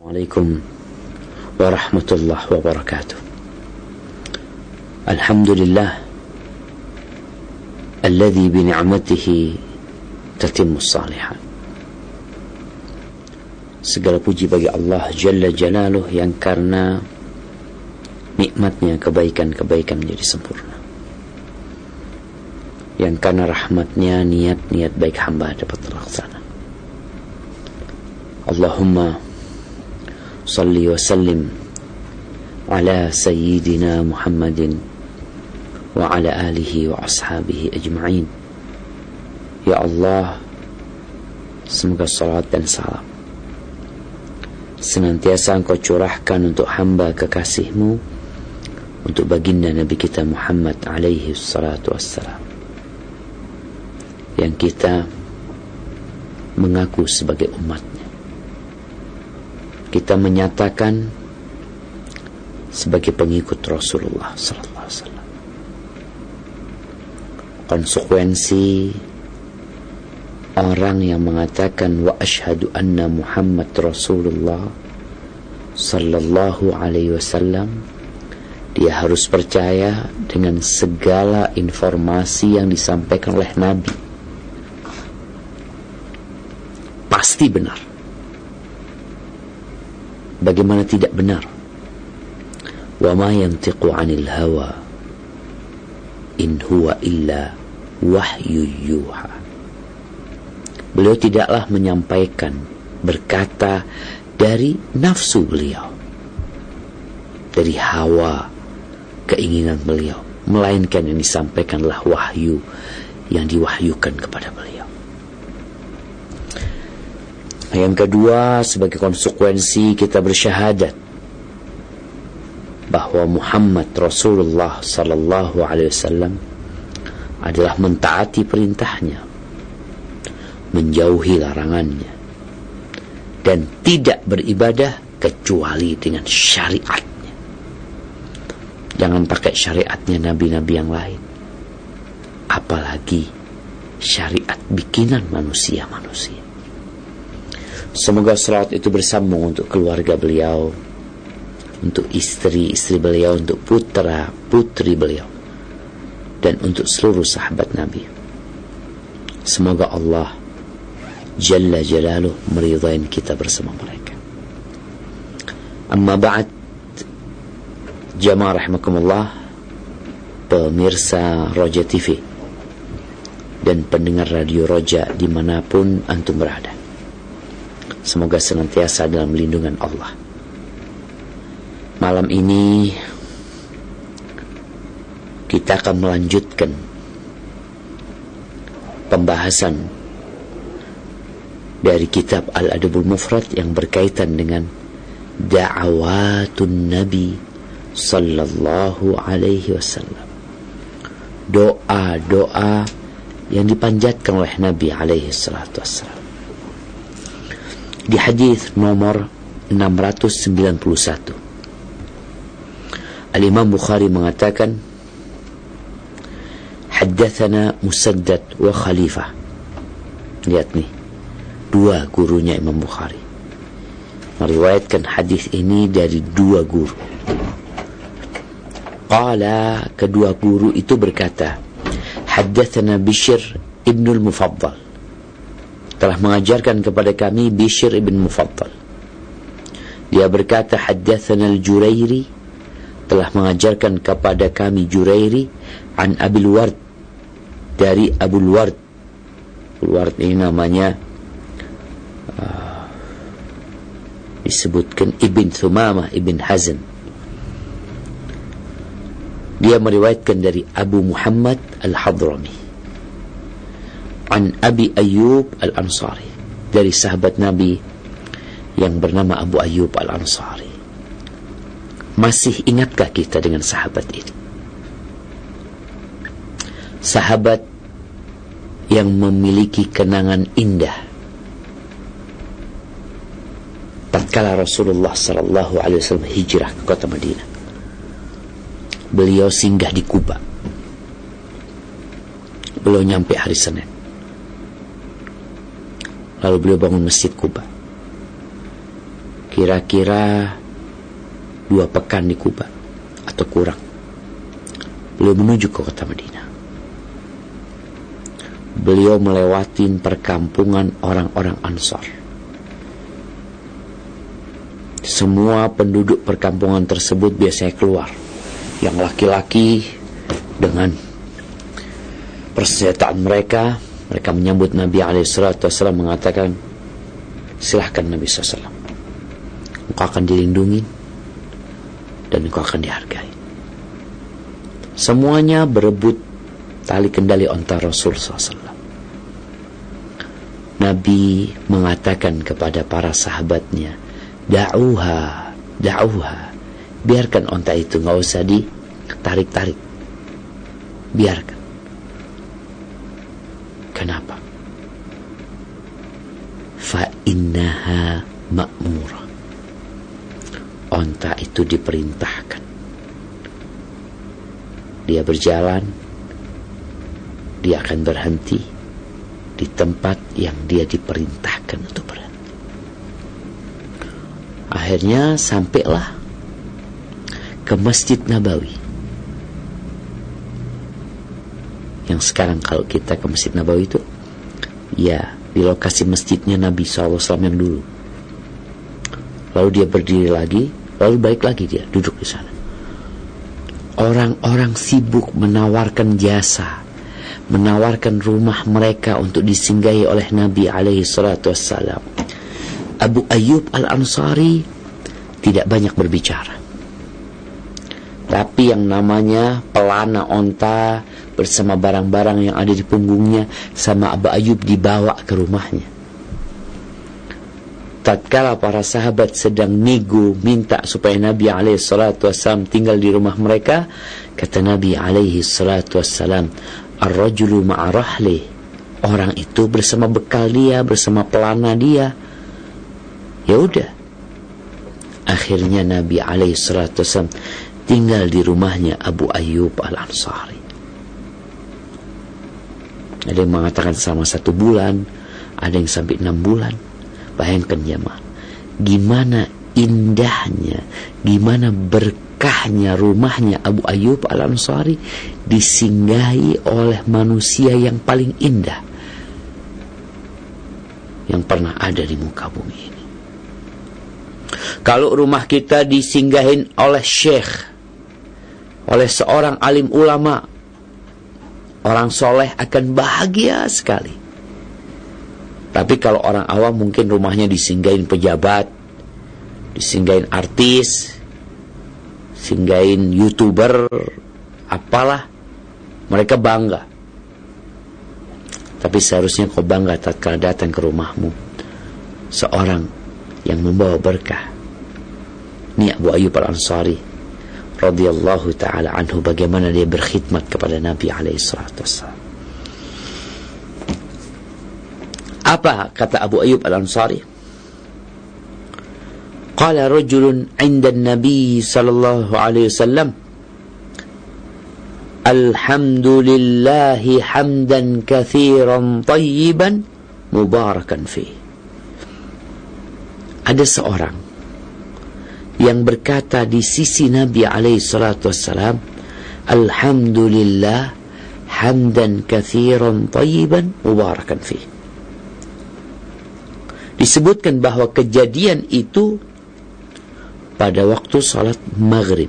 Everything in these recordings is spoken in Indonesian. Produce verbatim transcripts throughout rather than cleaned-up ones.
Assalamualaikum warahmatullahi wabarakatuh. Alhamdulillah alladzi bi ni'matihi tatimmu shalihat. Segala puji bagi Allah Jalla Jalaluh yang karena nikmatnya kebaikan-kebaikan menjadi sempurna, yang karena rahmatnya niat-niat baik hamba dapat terlaksana. Allahumma salli wa sallim ala sayyidina Muhammadin wa ala alihi wa ashabihi ajma'in. Ya Allah, semoga salat dan salam senantiasa Engkau curahkan untuk hamba kekasih-Mu, untuk baginda Nabi kita Muhammad alaihi salatu wassalam, yang kita mengaku sebagai umatnya. Kita menyatakan sebagai pengikut Rasulullah sallallahu alaihi wasallam. Konsekuensi orang yang mengatakan wa asyhadu anna Muhammad Rasulullah sallallahu alaihi wasallam, dia harus percaya dengan segala informasi yang disampaikan oleh Nabi. Pasti benar. Bagaimana tidak benar? Wa ma yantiqu 'anil hawa in huwa illa wahyu yuha. Beliau tidaklah menyampaikan, berkata dari nafsu beliau, dari hawa keinginan beliau, melainkan yang disampaikanlah wahyu yang diwahyukan kepada beliau. Yang kedua, sebagai konsekuensi kita bersyahadat bahwa Muhammad Rasulullah sallallahu alaihi wasallam adalah mentaati perintahnya, menjauhi larangannya, dan tidak beribadah kecuali dengan syariatnya. Jangan pakai syariatnya nabi-nabi yang lain, apalagi syariat bikinan manusia-manusia. Semoga salat itu bersambung untuk keluarga beliau, untuk istri-istri beliau, untuk putra-putri beliau, dan untuk seluruh sahabat Nabi. Semoga Allah Jalla Jalaluh meridai kita bersama mereka. Amma ba'd, jamaah rahimakumullah, pemirsa Roja T V dan pendengar radio Roja dimanapun antum berada, semoga senantiasa dalam lindungan Allah. Malam ini kita akan melanjutkan pembahasan dari kitab Al-Adabul Mufrad yang berkaitan dengan da'awatun Nabi sallallahu alaihi wasallam. Doa-doa yang dipanjatkan oleh Nabi alaihi salatu wassalam. Di hadis nomor enam ratus sembilan puluh satu, Al-Imam Bukhari mengatakan, haddatsana Musaddad wa Khalifah. Lihat nih, dua gurunya Imam Bukhari meriwayatkan hadis ini dari dua guru. Qala, kedua guru itu berkata, haddatsana Bishr ibn al-Mufaddal, telah mengajarkan kepada kami Bishr ibn Mufaddal. Dia berkata, haddatsana al-Jurairi, telah mengajarkan kepada kami Jurairi, an Abil Ward, dari Abul Ward. Abul Ward ini namanya uh, disebutkan Ibn Thumamah Ibn Hazm. Dia meriwayatkan dari Abu Muhammad Al-Hadrami, an Abi Ayyub Al-Ansari, dari sahabat Nabi yang bernama Abu Ayyub Al-Ansari. Masih ingatkah kita dengan sahabat ini? Sahabat yang memiliki kenangan indah tatkala Rasulullah sallallahu alaihi wasallam hijrah ke kota Madinah. Beliau singgah di Kuba. Beliau nyampe hari Senin. Lalu beliau bangun masjid Kuba. kira-kira dua pekan di Kuba atau kurang. Beliau menuju ke kota Madinah. Beliau melewati perkampungan orang-orang Ansar. Semua penduduk perkampungan tersebut biasanya keluar. Yang laki-laki dengan persenjataan mereka, mereka menyambut Nabi alaihi salatu wasallam, mengatakan, silahkan Nabi sallallahu alaihi wasallam, engkau akan dilindungi dan engkau akan dihargai. Semuanya berebut tali kendali onta Rasul sallallahu alaihi wasallam. Nabi mengatakan kepada para sahabatnya, da'uha, da'uha, biarkan onta itu, gak usah ditarik-tarik, biarkan. Kenapa? Fa innaha ma'mura, onta itu diperintahkan. Dia berjalan, dia akan berhenti di tempat yang dia diperintahkan untuk berhenti. Akhirnya sampailah ke Masjid Nabawi. Yang sekarang kalau kita ke Masjid Nabawi itu, ya di lokasi masjidnya Nabi shallallahu alaihi wasallam yang dulu. Lalu dia berdiri lagi, lalu balik lagi dia duduk di sana. Orang-orang sibuk menawarkan jasa, menawarkan rumah mereka untuk disinggahi oleh Nabi alaihi salatu wassalam. Abu Ayyub Al-Ansari tidak banyak berbicara. Tapi yang namanya pelana onta bersama barang-barang yang ada di punggungnya sama Abu Ayyub dibawa ke rumahnya. Tatkala para sahabat sedang nego minta supaya Nabi alaihi salatu wassalam tinggal di rumah mereka, kata Nabi alaihi salatu wassalam, ar-rajulu ma'a rahli, orang itu bersama bekal dia, bersama pelana dia. Ya udah, akhirnya Nabi alaihi salatu wassalam tinggal di rumahnya Abu Ayyub Al-Ansari. Ada yang mengatakan selama satu bulan, ada yang sampai enam bulan. Bayangkan jemaah, gimana indahnya, gimana berkahnya rumahnya Abu Ayyub Al-Ansari disinggahi oleh manusia yang paling indah yang pernah ada di muka bumi ini. Kalau rumah kita disinggahin oleh syekh, oleh seorang alim ulama, orang soleh akan bahagia sekali. Tapi kalau orang awam mungkin rumahnya disinggahin pejabat, disinggahin artis, singgahin YouTuber, apalah, mereka bangga. Tapi seharusnya kau bangga tatkala datang ke rumahmu seorang yang membawa berkah. Ini Abu Ayyub Al-Ansari radhiyallahu ta'ala anhu, bagaimana dia berkhidmat kepada Nabi alaihi salatu wassalam. Apa kata Abu Ayyub Al-Ansari? Qala rajulun 'inda an-nabi sallallahu alaihi wasallam, alhamdulillahi hamdan katsiran tayyiban mubarakan fi. Ada seorang yang berkata di sisi Nabi alaihi salatu wassalam, alhamdulillah hamdan katsiran tayyiban mubarakan fi. Disebutkan bahwa kejadian itu pada waktu salat maghrib.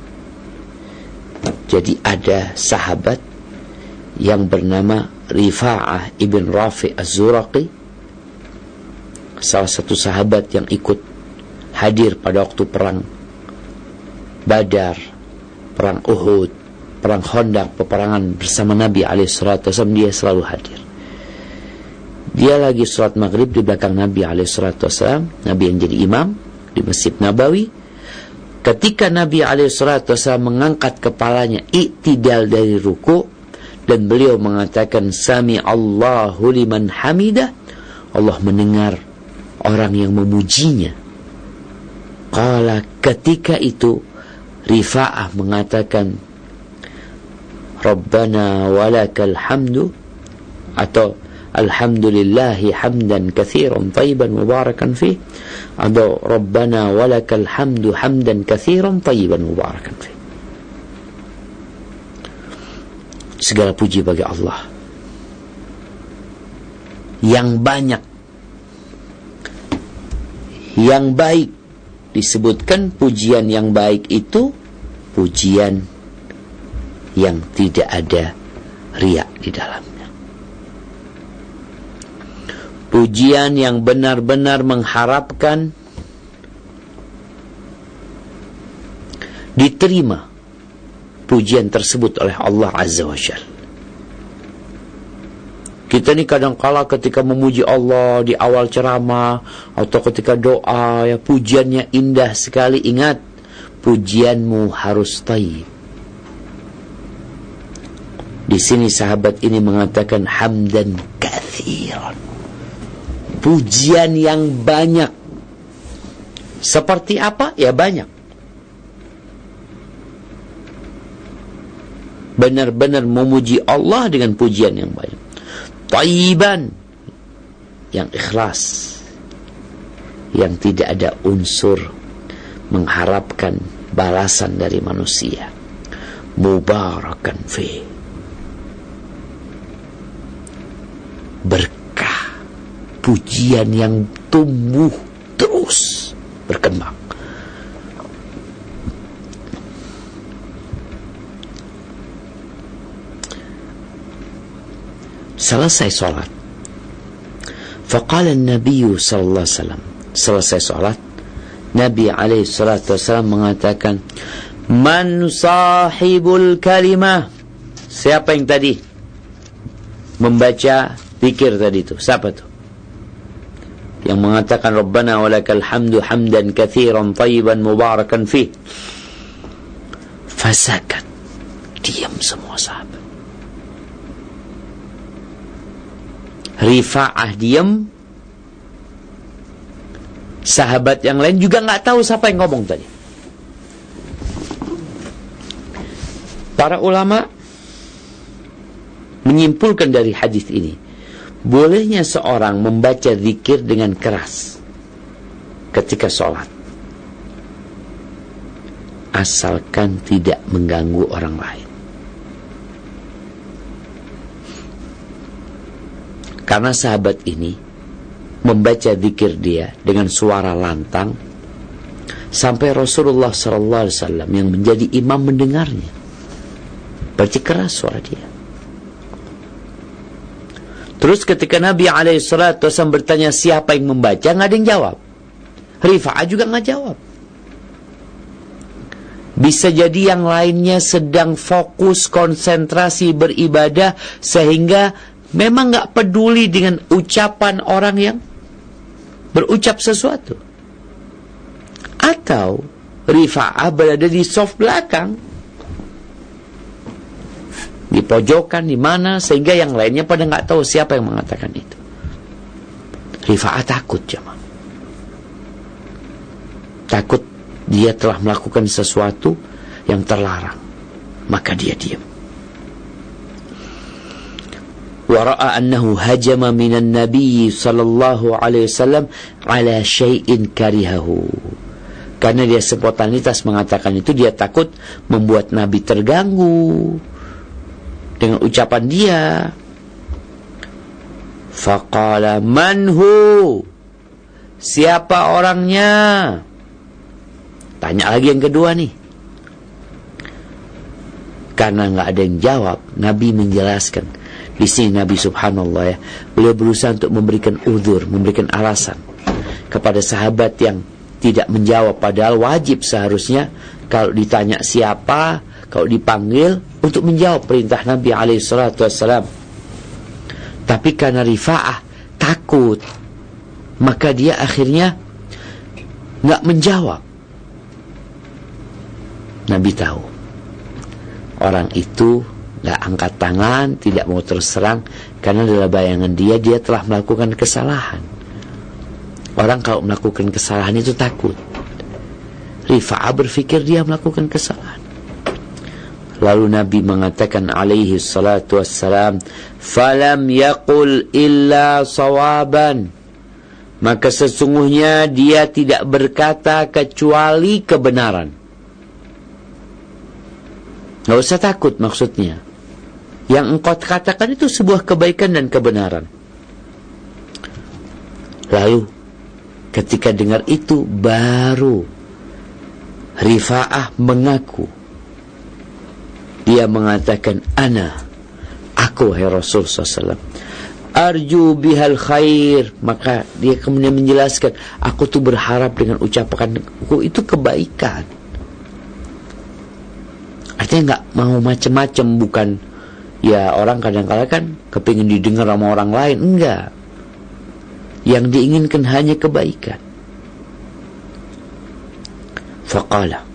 Jadi ada sahabat yang bernama Rifa'ah ibn Rafi' Az-Zuraqi, salah satu sahabat yang ikut hadir pada waktu perang Badar, perang Uhud, perang Khandaq, peperangan bersama Nabi alaihi salatu wasallam. Dia selalu hadir. Dia lagi salat maghrib di belakang Nabi alaihi salatu wasallam, Nabi yang jadi imam di Masjid Nabawi. Ketika Nabi alaihi salatu wasallam mengangkat kepalanya i'tidal dari ruku dan beliau mengatakan sami Allahu liman hamidah, Allah mendengar orang yang memujinya. Qala, ketika itu Rifa'ah mengatakan Rabbana walakal hamdu, atau alhamdulillahi hamdan katsiran tayyiban mubarakan fih, atau rabbana walakal hamdu hamdan katsiran tayyiban mubarakan fih. Segala puji bagi Allah yang banyak, yang baik. Disebutkan pujian yang baik itu pujian yang tidak ada riak di dalamnya. Pujian yang benar-benar mengharapkan diterima pujian tersebut oleh Allah Azza wa Jalla. Kita ni kadang-kala ketika memuji Allah di awal ceramah atau ketika doa, ya pujiannya indah sekali. Ingat, pujianmu harus thayyib. Di sini sahabat ini mengatakan hamdan katsiran, pujian yang banyak. Seperti apa? Ya banyak. Benar-benar memuji Allah dengan pujian yang banyak. Thayyiban, yang ikhlas, yang tidak ada unsur mengharapkan balasan dari manusia. Mubarakan fi, berkah, pujian yang tumbuh terus berkembang. Selesai solat, faqala an-nabiy sallallahu alaihi wasallam, selesai solat, Nabi alaihi salatu wasallam mengatakan, man sahibul kalimah, siapa yang tadi membaca zikir tadi itu? Siapa tu? Yang mengatakan Rabbana walakal hamdu hamdan katsiran tayyiban mubarakan fih. Fasakat, diam semua sahabat. Rifa'ah diam, sahabat yang lain juga nggak tahu siapa yang ngomong tadi. Para ulama menyimpulkan dari hadis ini, bolehnya seorang membaca zikir dengan keras ketika sholat, asalkan tidak mengganggu orang lain. Karena sahabat ini membaca zikir dia dengan suara lantang sampai Rasulullah sallallahu alaihi wasallam yang menjadi imam mendengarnya. Berarti keras suara dia. Terus ketika Nabi alaihi salatu wasallam bertanya siapa yang membaca, nggak ada yang jawab. Rifa'ah juga nggak jawab. Bisa jadi yang lainnya sedang fokus konsentrasi beribadah sehingga memang gak peduli dengan ucapan orang yang berucap sesuatu. Atau Rifa'ah berada di soft belakang, di pojokan, di mana, sehingga yang lainnya pada gak tahu siapa yang mengatakan itu. Rifa'ah takut, jemaah. Takut dia telah melakukan sesuatu yang terlarang, maka dia diam. Wara'a annahu hajama minan nabiy sallallahu alaihi wasallam ala syai'in karihahu. Karena dia spontanitas mengatakan itu, dia takut membuat Nabi terganggu dengan ucapan dia. Faqala manhu, siapa orangnya? Tanya lagi yang kedua nih. Karena nggak ada yang jawab, Nabi menjelaskan. Di sini Nabi subhanallah ya, beliau berusaha untuk memberikan uzur, memberikan alasan kepada sahabat yang tidak menjawab, padahal wajib seharusnya kalau ditanya siapa, kalau dipanggil untuk menjawab perintah Nabi alaihi salatu wassalam. Tapi karena Rifa'ah takut, maka dia akhirnya nggak menjawab. Nabi tahu orang itu gak angkat tangan, tidak mau terus terang, karena dalam bayangan dia, dia telah melakukan kesalahan. Orang kalau melakukan kesalahan itu takut. Rifa'ah berpikir dia melakukan kesalahan. Lalu Nabi mengatakan alaihi salatu wassalam, falam yaqul illa sawaban, maka sesungguhnya dia tidak berkata kecuali kebenaran. Gak usah takut maksudnya. Yang engkau katakan itu sebuah kebaikan dan kebenaran. Lalu ketika dengar itu baru Rifa'ah mengaku. Dia mengatakan, ana, aku wahai Rasul sallallahu alaihi wasallam, arju bihal khair. Maka dia kemudian menjelaskan, aku tuh berharap dengan ucapan aku itu kebaikan. Artinya nggak mau macam-macam, bukan ya orang kadang-kadang kan kepingin didengar sama orang lain. Enggak. Yang diinginkan hanya kebaikan. Faqala,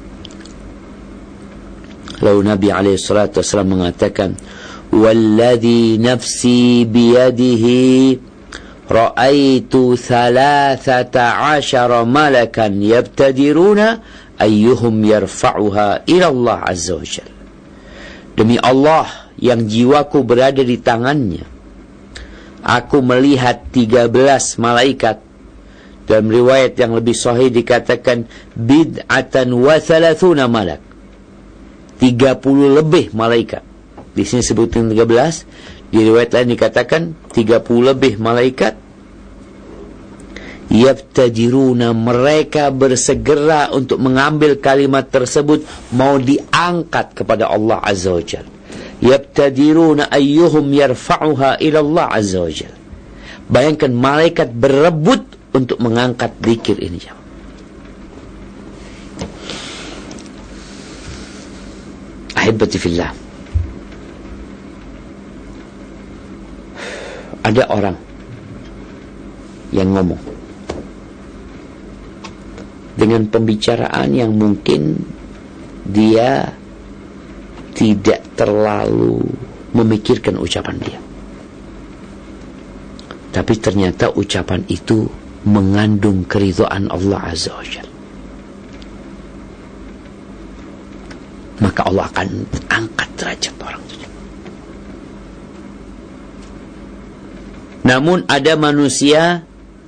lalu Nabi alaihi salatu wasallam mengatakan, walladhi nafsi biyadihi ra'aitu thalathata ashara malakan yabtadiruna ayyuhum yarfa'uha ila Allah azza wa jalla. Demi Allah yang jiwaku berada di tangannya, aku melihat tiga belas malaikat. Dalam riwayat yang lebih sahih dikatakan bid'atan wa thalathuna malak, tiga puluh lebih malaikat. Di sini sebutin tiga belas, di riwayat lain dikatakan tiga puluh lebih malaikat. Yabtajiruna, mereka bersegera untuk mengambil kalimat tersebut, mau diangkat kepada Allah azza wa jalla. Yabtajiruna ayyuhum yarfa'uha ila Allah azza wa jalla. Bayangkan malaikat berebut untuk mengangkat zikir ini. Ahibati fillah, ada orang yang ngomong dengan pembicaraan yang mungkin dia tidak terlalu memikirkan ucapan dia, tapi ternyata ucapan itu mengandung keridhaan Allah azza wa jalla. Maka Allah akan angkat derajat orang itu. Namun ada manusia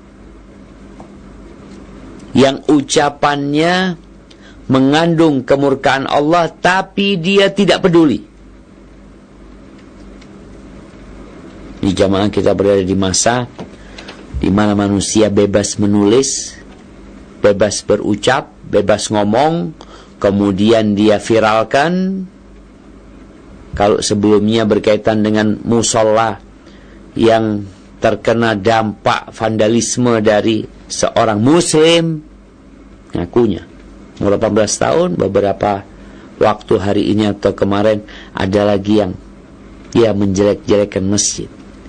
yang ucapannya mengandung kemurkaan Allah, tapi dia tidak peduli. Di zaman kita berada di masa di mana manusia bebas menulis, bebas berucap, bebas ngomong, kemudian dia viralkan. Kalau sebelumnya berkaitan dengan musola yang terkena dampak vandalisme dari seorang muslim, ngakunya umur delapan belas tahun, beberapa waktu hari ini atau kemarin ada lagi yang dia menjelek-jelekkan masjid.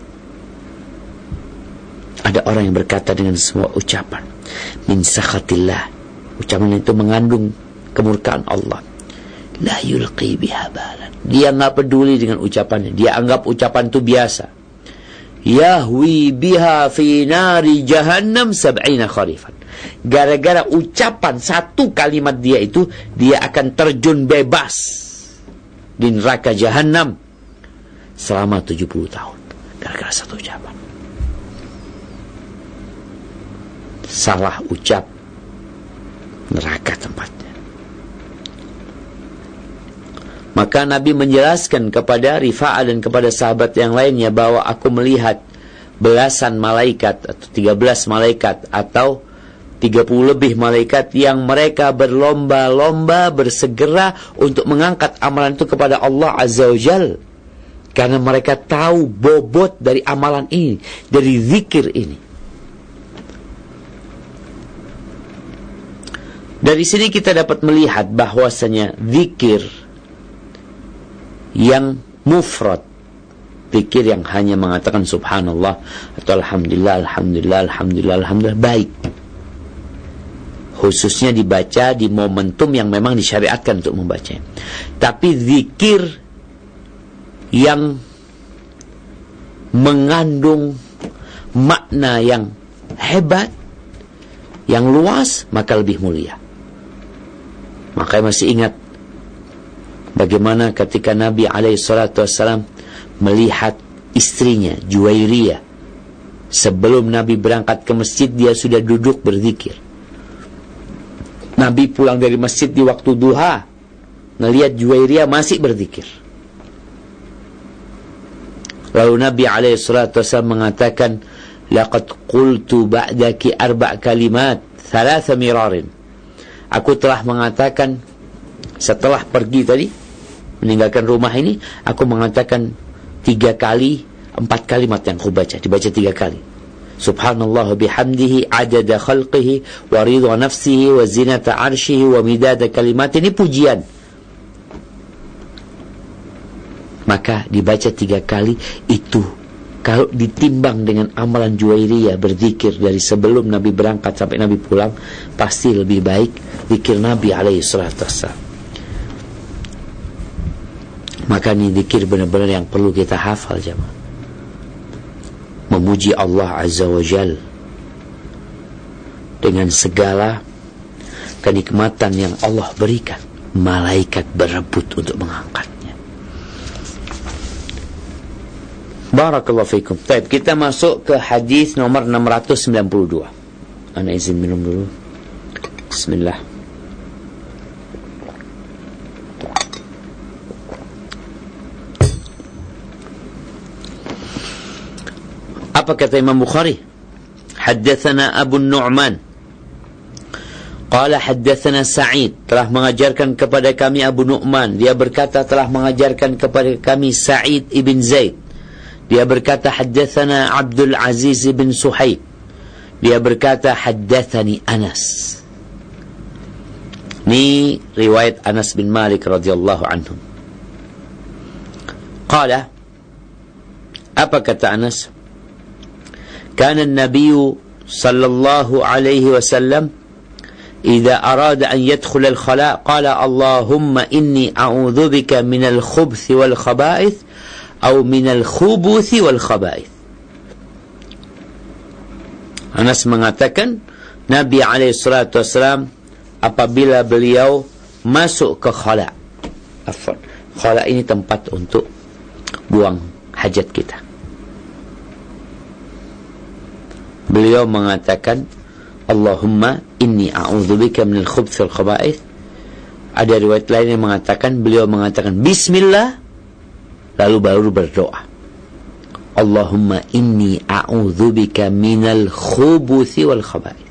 Ada orang yang berkata dengan semua ucapan min sakhatillah, ucapan itu mengandung kemurkaan Allah, la yulqi biha balan, dia nggak peduli dengan ucapannya, dia anggap ucapan itu biasa. Yahwi biha fi nari jahannam sab'ina kharifan, gara-gara ucapan satu kalimat dia itu, dia akan terjun bebas di neraka jahannam selama tujuh puluh tahun, gara-gara satu ucapan. Salah ucap, neraka tempatnya. Maka Nabi menjelaskan kepada Rifa'ah dan kepada sahabat yang lainnya bahwa aku melihat belasan malaikat atau tiga belas malaikat atau tiga puluh lebih malaikat yang mereka berlomba-lomba bersegera untuk mengangkat amalan itu kepada Allah azza wa jalla, karena mereka tahu bobot dari amalan ini, dari zikir ini. Dari sini kita dapat melihat bahwasanya zikir yang mufrad, zikir yang hanya mengatakan subhanallah atau alhamdulillah, alhamdulillah, alhamdulillah, alhamdulillah, baik. Khususnya dibaca di momentum yang memang disyariatkan untuk membacanya. Tapi zikir yang mengandung makna yang hebat, yang luas, maka lebih mulia. Makanya masih ingat Bagaimana ketika Nabi alaihi salatu wassalam melihat istrinya Juwairiyah, sebelum Nabi berangkat ke masjid dia sudah duduk berzikir. Nabi pulang dari masjid di waktu duha, ngelihat Juwairiyah masih berzikir. Lalu Nabi alaihi salatu wassalam mengatakan, laqad qultu ba'daki arba' kalimat thalatha mirarin. Aku telah mengatakan setelah pergi tadi, meninggalkan rumah ini, aku mengatakan tiga kali, empat kalimat yang aku baca, dibaca tiga kali. Subhanallah bihamdihi adada khalqihi wa ridha nafsihi wa zinata arshihi wa midada kalimat. Ini pujian. Maka dibaca tiga kali itu. Kalau ditimbang dengan amalan Juwairiyah berzikir dari sebelum Nabi berangkat sampai Nabi pulang, pasti lebih baik zikir Nabi alaihi salatu wassalam. Maka ini zikir benar-benar yang perlu kita hafal jemaah. Memuji Allah Azza wa Jal dengan segala kenikmatan yang Allah berikan. Malaikat berebut untuk mengangkatnya. Barakallahu fikum. Baik, kita masuk ke hadis nomor enam ratus sembilan puluh dua. Ana izin minum dulu. Bismillah. Apa kata Imam Bukhari? Haddatsana Abu Nu'man qala haddatsana Sa'id, telah mengajarkan kepada kami Abu Nu'man, dia berkata telah mengajarkan kepada kami Sa'id ibn Zaid, dia berkata haddatsana Abdul Aziz ibn Suhaib, dia berkata haddatsani Anas. Ini riwayat Anas bin Malik radhiyallahu anhu. Qala, apa kata Anas? Kana an-nabiy sallallahu alaihi wasallam idza arada an yadkhul al-khala' qala Allahumma inni a'udzu bika min al-khubuthi wal khaba'ith atau min al-khubuthi wal khaba'ith. Anas mengatakan Nabi alaihi salatu wasallam apabila beliau masuk ke khala', afwan, khala' ini tempat untuk buang hajat kita, beliau mengatakan Allahumma inni a'udzubika minal khubuthi wal khaba'ith. Ada riwayat lain yang mengatakan beliau mengatakan bismillah lalu baru berdoa Allahumma inni a'udzubika minal khubuthi wal khaba'ith.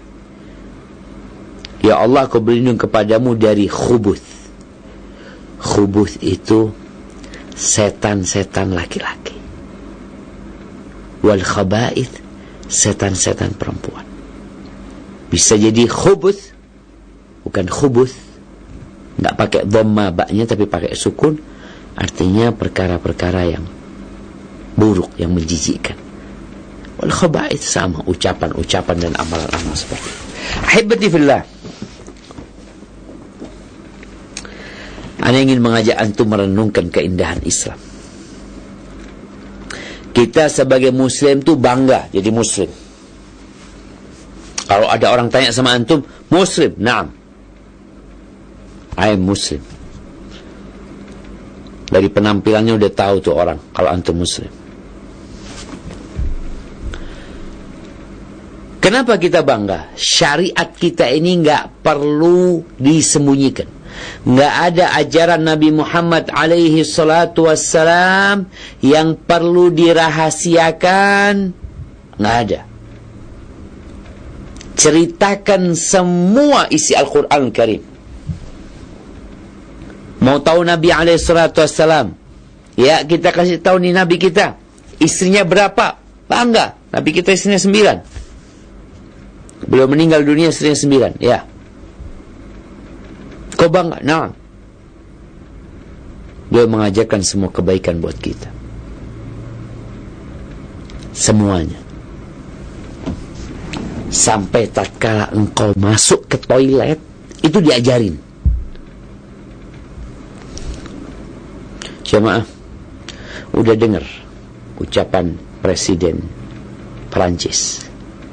Ya Allah, aku berlindung kepadamu dari khubuth. Khubuth itu setan-setan laki-laki. Wal khaba'ith, setan-setan perempuan. Bisa jadi khubuth, bukan khubuth, nggak pakai dhamma baknya tapi pakai sukun, artinya perkara-perkara yang buruk, yang menjijikkan. Wal khaba'ith sama, ucapan-ucapan dan amalan-amalan seperti itu. Ahibati fillah, ana ingin mengajak antum merenungkan keindahan Islam. Kita sebagai muslim tu bangga jadi muslim. Kalau ada orang tanya sama antum, muslim? Naam, I am muslim. Dari penampilannya udah tahu tuh orang kalau antum muslim. Kenapa kita bangga? Syariat kita ini nggak perlu disembunyikan. Nggak ada ajaran Nabi Muhammad alaihi salatu wassalam yang perlu dirahasiakan. Nggak ada. Ceritakan semua isi Al-Quran Karim. Mau tahu Nabi alaihi salatu wassalam? Ya, kita kasih tahu nih Nabi kita. Istrinya berapa? Bangga. Nabi kita istrinya sembilan. Beliau meninggal dunia istrinya sembilan. Ya. Kau bangga? Nah, dia mengajarkan semua kebaikan buat kita, semuanya. Sampai tatkala engkau masuk ke toilet itu diajarin. Jemaah, udah dengar ucapan Presiden Perancis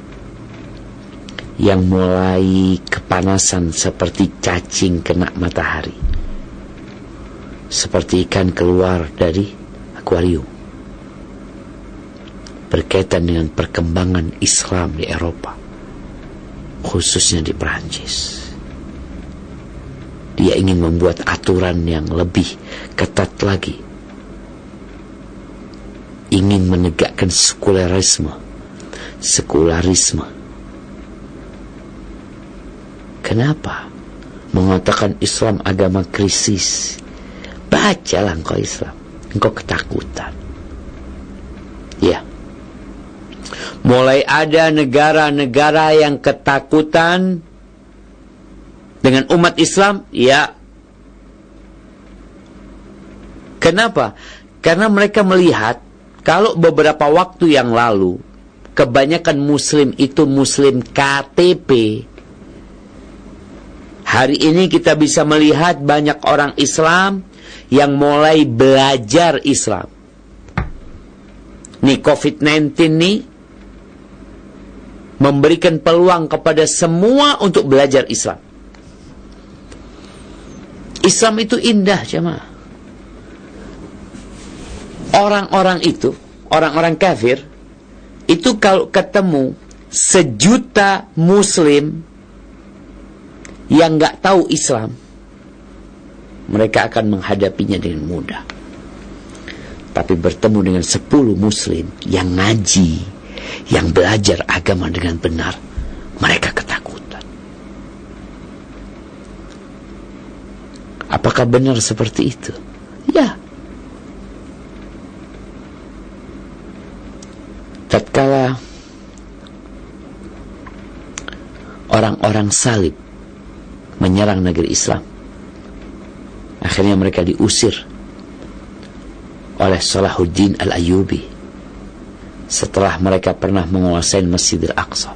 yang mulai kepanasan seperti cacing kena matahari, seperti ikan keluar dari akuarium. Berkaitan dengan perkembangan Islam di Eropa, khususnya di Perancis. Dia ingin membuat aturan yang lebih ketat lagi, ingin menegakkan sekularisme sekularisme Kenapa mengatakan Islam agama krisis? Bacalah engkau Islam, engkau ketakutan. Ya, mulai ada negara-negara yang ketakutan dengan umat Islam. Ya, kenapa? Karena mereka melihat kalau beberapa waktu yang lalu kebanyakan muslim itu muslim K T P, hari ini kita bisa melihat banyak orang Islam yang mulai belajar Islam. Nih covid sembilan belas nih memberikan peluang kepada semua untuk belajar Islam. Islam itu indah, jemaah. Orang-orang itu, orang-orang kafir itu kalau ketemu sejuta muslim yang nggak tahu Islam, mereka akan menghadapinya dengan mudah. Tapi bertemu dengan sepuluh muslim yang ngaji, yang belajar agama dengan benar, mereka ketakutan. Apakah benar seperti itu? Ya. Tatkala orang-orang salib menyerang negeri Islam, akhirnya mereka diusir oleh Salahuddin Al-Ayyubi setelah mereka pernah menguasai Masjidil Aqsa.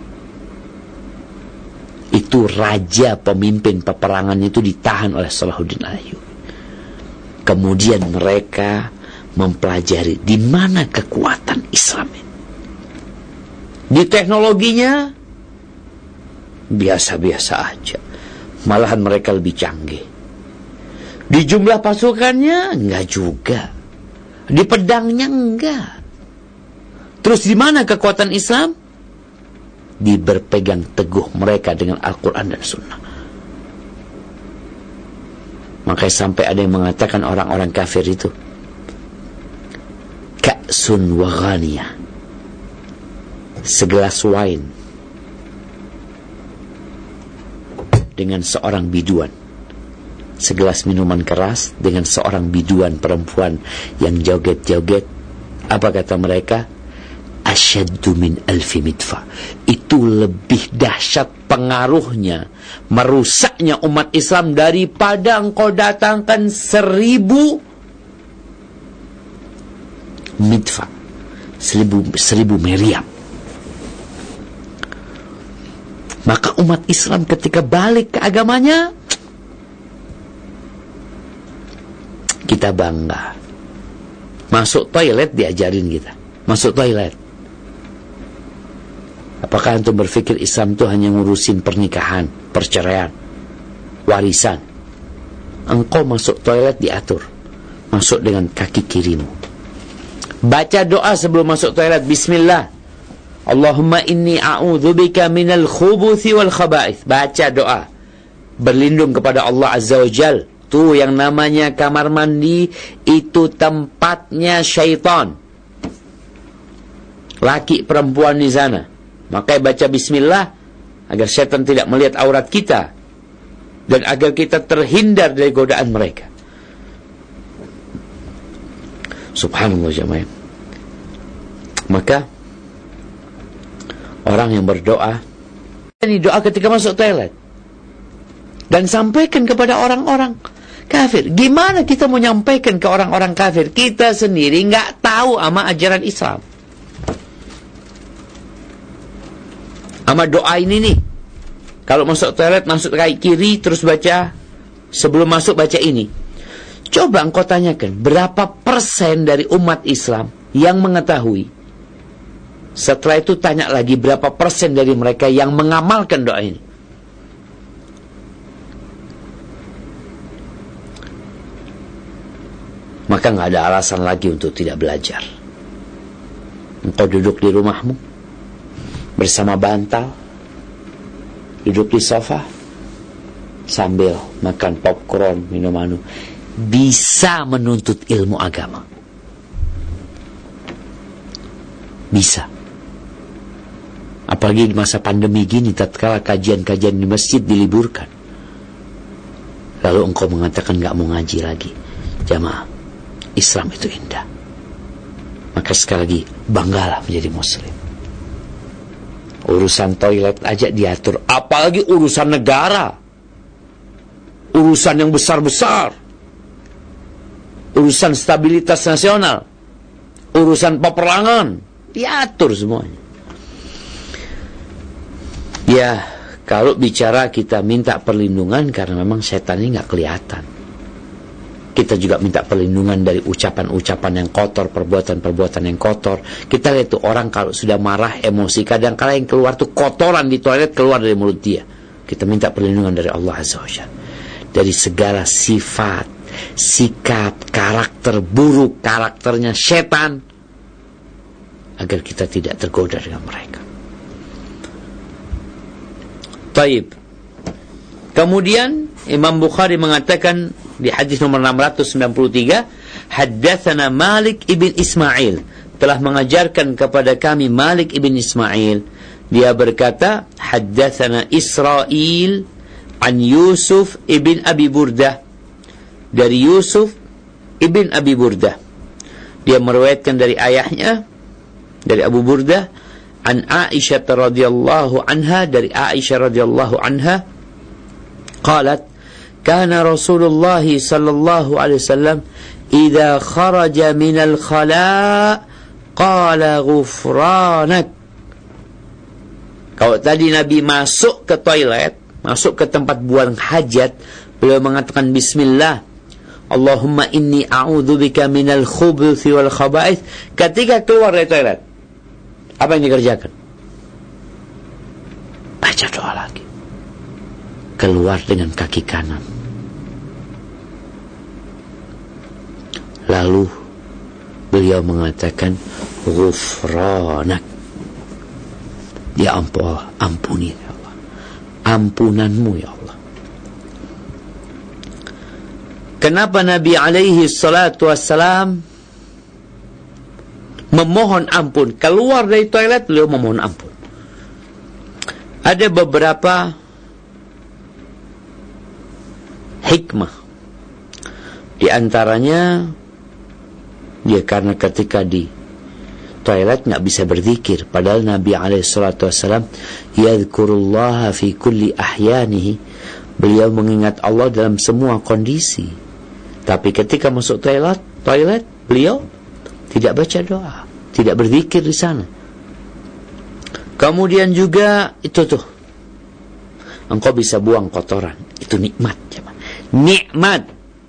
Itu raja pemimpin peperangan itu ditahan oleh Salahuddin Al-Ayyubi. Kemudian mereka mempelajari di mana kekuatan Islam ini. Di teknologinya biasa-biasa aja, malahan mereka lebih canggih. Di jumlah pasukannya enggak juga, di pedangnya enggak. Terus di mana kekuatan Islam? Di berpegang teguh mereka dengan Al-Quran dan Sunnah. Makanya sampai ada yang mengatakan orang-orang kafir itu ka'sun wa ghaniyah, segelas wine dengan seorang biduan, segelas minuman keras dengan seorang biduan perempuan yang joget-joget. Apa kata mereka? Asyaddu min alfi midfa. Itu lebih dahsyat pengaruhnya, merusaknya umat Islam daripada engkau datangkan seribu midfa, seribu, seribu meriam. Maka umat Islam ketika balik ke agamanya, kita bangga. Masuk toilet diajarin kita, masuk toilet. Apakah antum berpikir Islam itu hanya ngurusin pernikahan, perceraian, warisan? Engkau masuk toilet diatur, masuk dengan kaki kirimu. Baca doa sebelum masuk toilet, Bismillah. Allahumma inni a'udzubika minal khubuthi wal khaba'ith. Baca doa, berlindung kepada Allah Azza wa Jal. Tuh yang namanya kamar mandi, itu tempatnya syaitan, laki perempuan di sana. Makanya baca Bismillah agar syaitan tidak melihat aurat kita dan agar kita terhindar dari godaan mereka. Subhanallah jemaah. Maka orang yang berdoa, ini doa ketika masuk toilet, dan sampaikan kepada orang-orang kafir. Gimana kita mau nyampaikan ke orang-orang kafir? Kita sendiri nggak tahu ama ajaran Islam, ama doa ini nih. Kalau masuk toilet, masuk kaki kiri, terus baca, sebelum masuk baca ini. Coba engkau tanyakan, berapa persen dari umat Islam yang mengetahui? Setelah itu tanya lagi, berapa persen dari mereka yang mengamalkan doa ini? maka nggak ada alasan lagi untuk tidak belajar. Engkau duduk di rumahmu bersama bantal, duduk di sofa sambil makan popcorn, minum anu, bisa menuntut ilmu agama. Bisa. Apalagi di masa pandemi gini, tatkala kajian-kajian di masjid diliburkan, lalu engkau mengatakan gak mau ngaji lagi. Jamaah, Islam itu indah. Maka sekali lagi, banggalah menjadi muslim. Urusan toilet aja diatur, apalagi urusan negara, urusan yang besar-besar, urusan stabilitas nasional, urusan peperangan, diatur semuanya. Ya, kalau bicara kita minta perlindungan karena memang setan ini gak kelihatan. Kita juga minta perlindungan dari ucapan-ucapan yang kotor, perbuatan-perbuatan yang kotor. Kita lihat tuh orang kalau sudah marah, emosi, kadang-kadang yang keluar tuh kotoran di toilet keluar dari mulut dia. Kita minta perlindungan dari Allah Azza wa Jalla dari segala sifat, sikap, karakter buruk, karakternya setan, agar kita tidak tergoda dengan mereka. Taib. Kemudian Imam Bukhari mengatakan di hadis nomor enam ratus sembilan puluh tiga, haddatsana Malik ibn Ismail, telah mengajarkan kepada kami Malik ibn Ismail. Dia berkata, haddatsana Israil an Yusuf ibn Abi Burdah, dari Yusuf ibn Abi Burdah. Dia meriwayatkan dari ayahnya, dari Abu Burdah, an Aisyah radhiyallahu anha, dari Aisyah radhiyallahu anha, qalat, kana Rasulullah sallallahu alaihi wasallam idza kharaja min al-khala' qala ghufranak. Kalau tadi Nabi masuk ke toilet, masuk ke tempat buang hajat, beliau mengatakan bismillah, Allahumma inni a'udzubika minal khubuthi wal khaba'ith. Ketika keluar dari toilet, apa yang dikerjakan? Baca doa lagi. Keluar dengan kaki kanan. Lalu beliau mengatakan ghufranak. Ya ampun, ampuni ya Allah. Ampunanmu ya Allah. Kenapa Nabi alaihi salatu wassalam memohon ampun? Keluar dari toilet beliau memohon ampun. Ada beberapa hikmah. Di antaranya, ya karena ketika di toilet nggak bisa berzikir, padahal Nabi alaihi salatu wassalam yadhkurullaha fi kulli ahyanihi, beliau mengingat Allah dalam semua kondisi. Tapi ketika masuk toilet, toilet beliau tidak baca doa, tidak berzikir di sana. Kemudian juga itu tuh, engkau bisa buang kotoran, itu nikmat, nikmat,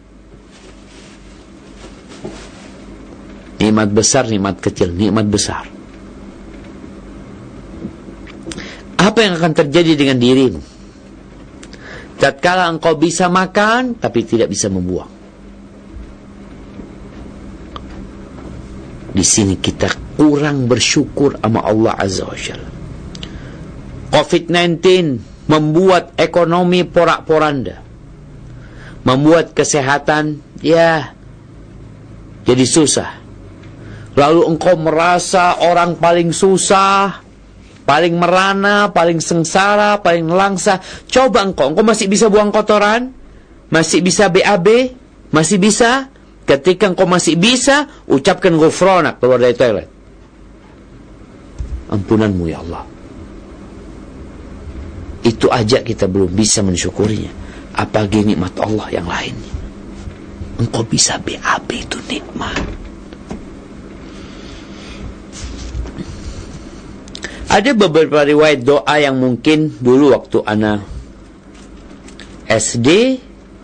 nikmat besar, nikmat kecil, nikmat besar. Apa yang akan terjadi dengan dirimu tatkala engkau bisa makan tapi tidak bisa membuang? Di sini kita kurang bersyukur sama Allah Azza wa Jalla. covid sembilan belas membuat ekonomi porak-poranda, membuat kesehatan ya jadi susah. Lalu engkau merasa orang paling susah, paling merana, paling sengsara, paling langsa. Coba engkau, engkau masih bisa buang kotoran, masih bisa B A B, masih bisa. Ketika engkau masih bisa, ucapkan ghufranak keluar dari toilet. Ampunanmu ya Allah. Itu aja kita belum bisa mensyukurinya, apalagi nikmat Allah yang lainnya. Engkau bisa B A B itu nikmat. Ada beberapa riwayat doa yang mungkin dulu waktu ana S D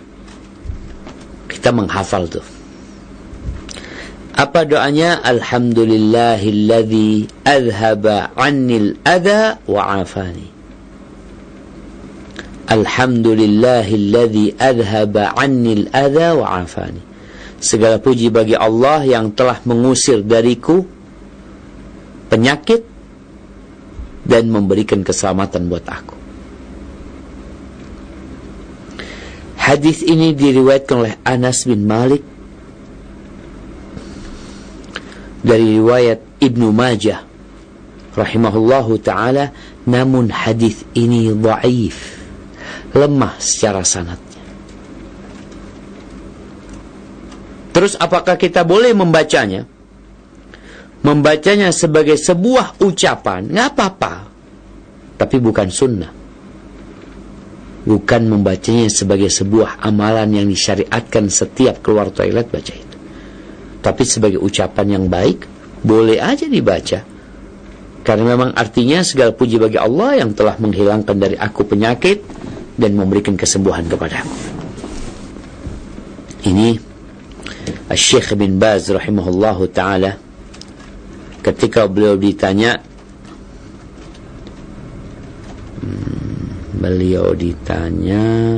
kita menghafal tuh. Apa doanya? Alhamdulillahilladzi adhaba 'annil adha wa 'afani. Alhamdulillahilladzi adhaba 'annil adha wa 'afani. segala puji bagi Allah yang telah mengusir dariku penyakit dan memberikan keselamatan buat aku. Hadis ini diriwayatkan oleh Anas bin Malik dari riwayat Ibnu Majah rahimahullahu ta'ala, namun hadis ini dhaif, lemah secara sanadnya. Terus apakah kita boleh membacanya? Membacanya sebagai sebuah ucapan, nggak apa-apa, tapi bukan sunnah. Bukan membacanya sebagai sebuah amalan yang disyariatkan setiap keluar toilet baca itu. Tapi sebagai ucapan yang baik, boleh aja dibaca. Karena memang artinya segala puji bagi Allah yang telah menghilangkan dari aku penyakit dan memberikan kesembuhan kepadaku. Ini Syekh bin Baz rahimahullahu ta'ala, ketika beliau ditanya, hmm, beliau ditanya,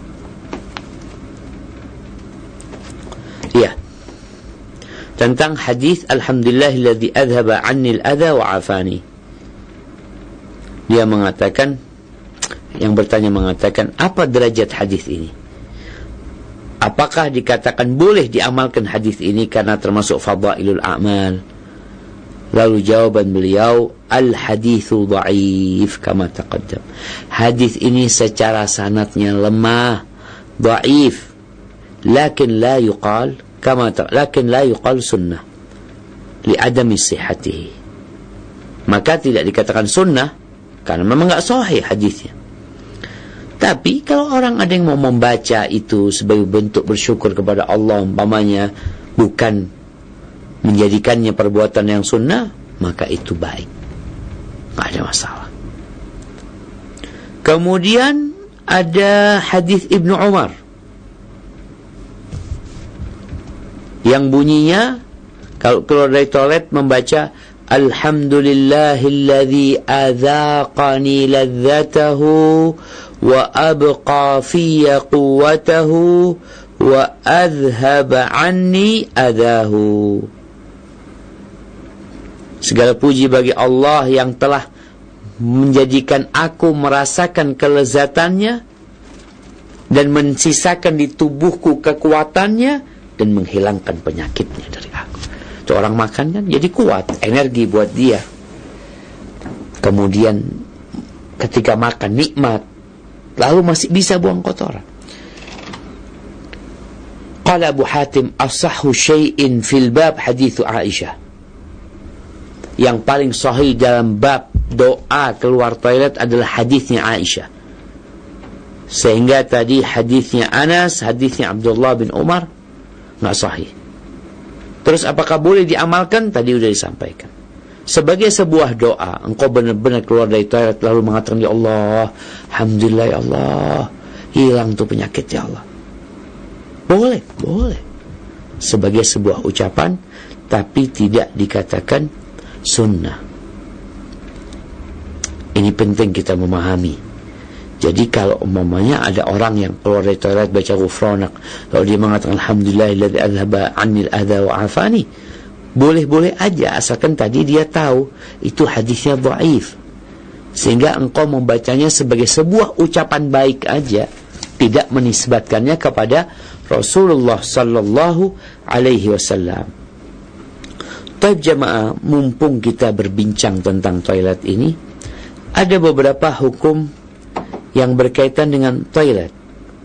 ya, tentang hadis alhamdulillahilladzi adhaba 'anni al-adha wa 'afani. Dia mengatakan, yang bertanya mengatakan, apa derajat hadis ini? Apakah dikatakan boleh diamalkan hadis ini karena termasuk fadailul a'mal? Lalu jawaban beliau, al-hadithu dha'if kama taqaddam. Hadis ini secara sanadnya lemah, dha'if. Lakin la yuqal kama ta- lakin la yuqal sunnah li'adami sihhatihi. Maka tidak dikatakan sunnah karena memang enggak sahih hadisnya. Tapi kalau orang ada yang mau membaca itu sebagai bentuk bersyukur kepada Allah umpamanya, bukan menjadikannya perbuatan yang sunnah, maka itu baik, tidak ada masalah. Kemudian ada hadis Ibnu Umar yang bunyinya kalau keluar dari toilet membaca alhamdulillahilladzi adzaqani ladzatahu wa abqa fiyya quwwatahu wa adhhaba anni adahu. Segala puji bagi Allah yang telah menjadikan aku merasakan kelezatannya dan mensisakan di tubuhku kekuatannya dan menghilangkan penyakitnya dari aku. Itu orang makan kan jadi kuat, energi buat dia. Kemudian ketika makan nikmat, lalu masih bisa buang kotoran. Qala Abu Hatim asahhu syai'in fil bab hadithu Aisyah. Yang paling sahih dalam bab doa keluar toilet adalah hadisnya Aisyah. Sehingga tadi hadisnya Anas, hadisnya Abdullah bin Umar enggak sahih. Terus apakah boleh diamalkan? Tadi sudah disampaikan. Sebagai sebuah doa, engkau benar-benar keluar dari toilet lalu mengatakan, ya Allah, alhamdulillah ya Allah, hilang tuh penyakit ya Allah. Boleh, boleh. Sebagai sebuah ucapan, tapi tidak dikatakan sunnah. Ini penting kita memahami. Jadi kalau umpamanya ada orang yang keluar dari toilet baca ghufranak, lalu dia mengatakan alhamdulillahilladzi adhaba 'anni al-adha wa 'afani, boleh-boleh aja asalkan tadi dia tahu itu hadisnya dhaif, sehingga engkau membacanya sebagai sebuah ucapan baik aja, tidak menisbatkannya kepada Rasulullah sallallahu alaihi wasallam. Taib jamaah, mumpung kita berbincang tentang toilet ini, ada beberapa hukum yang berkaitan dengan toilet.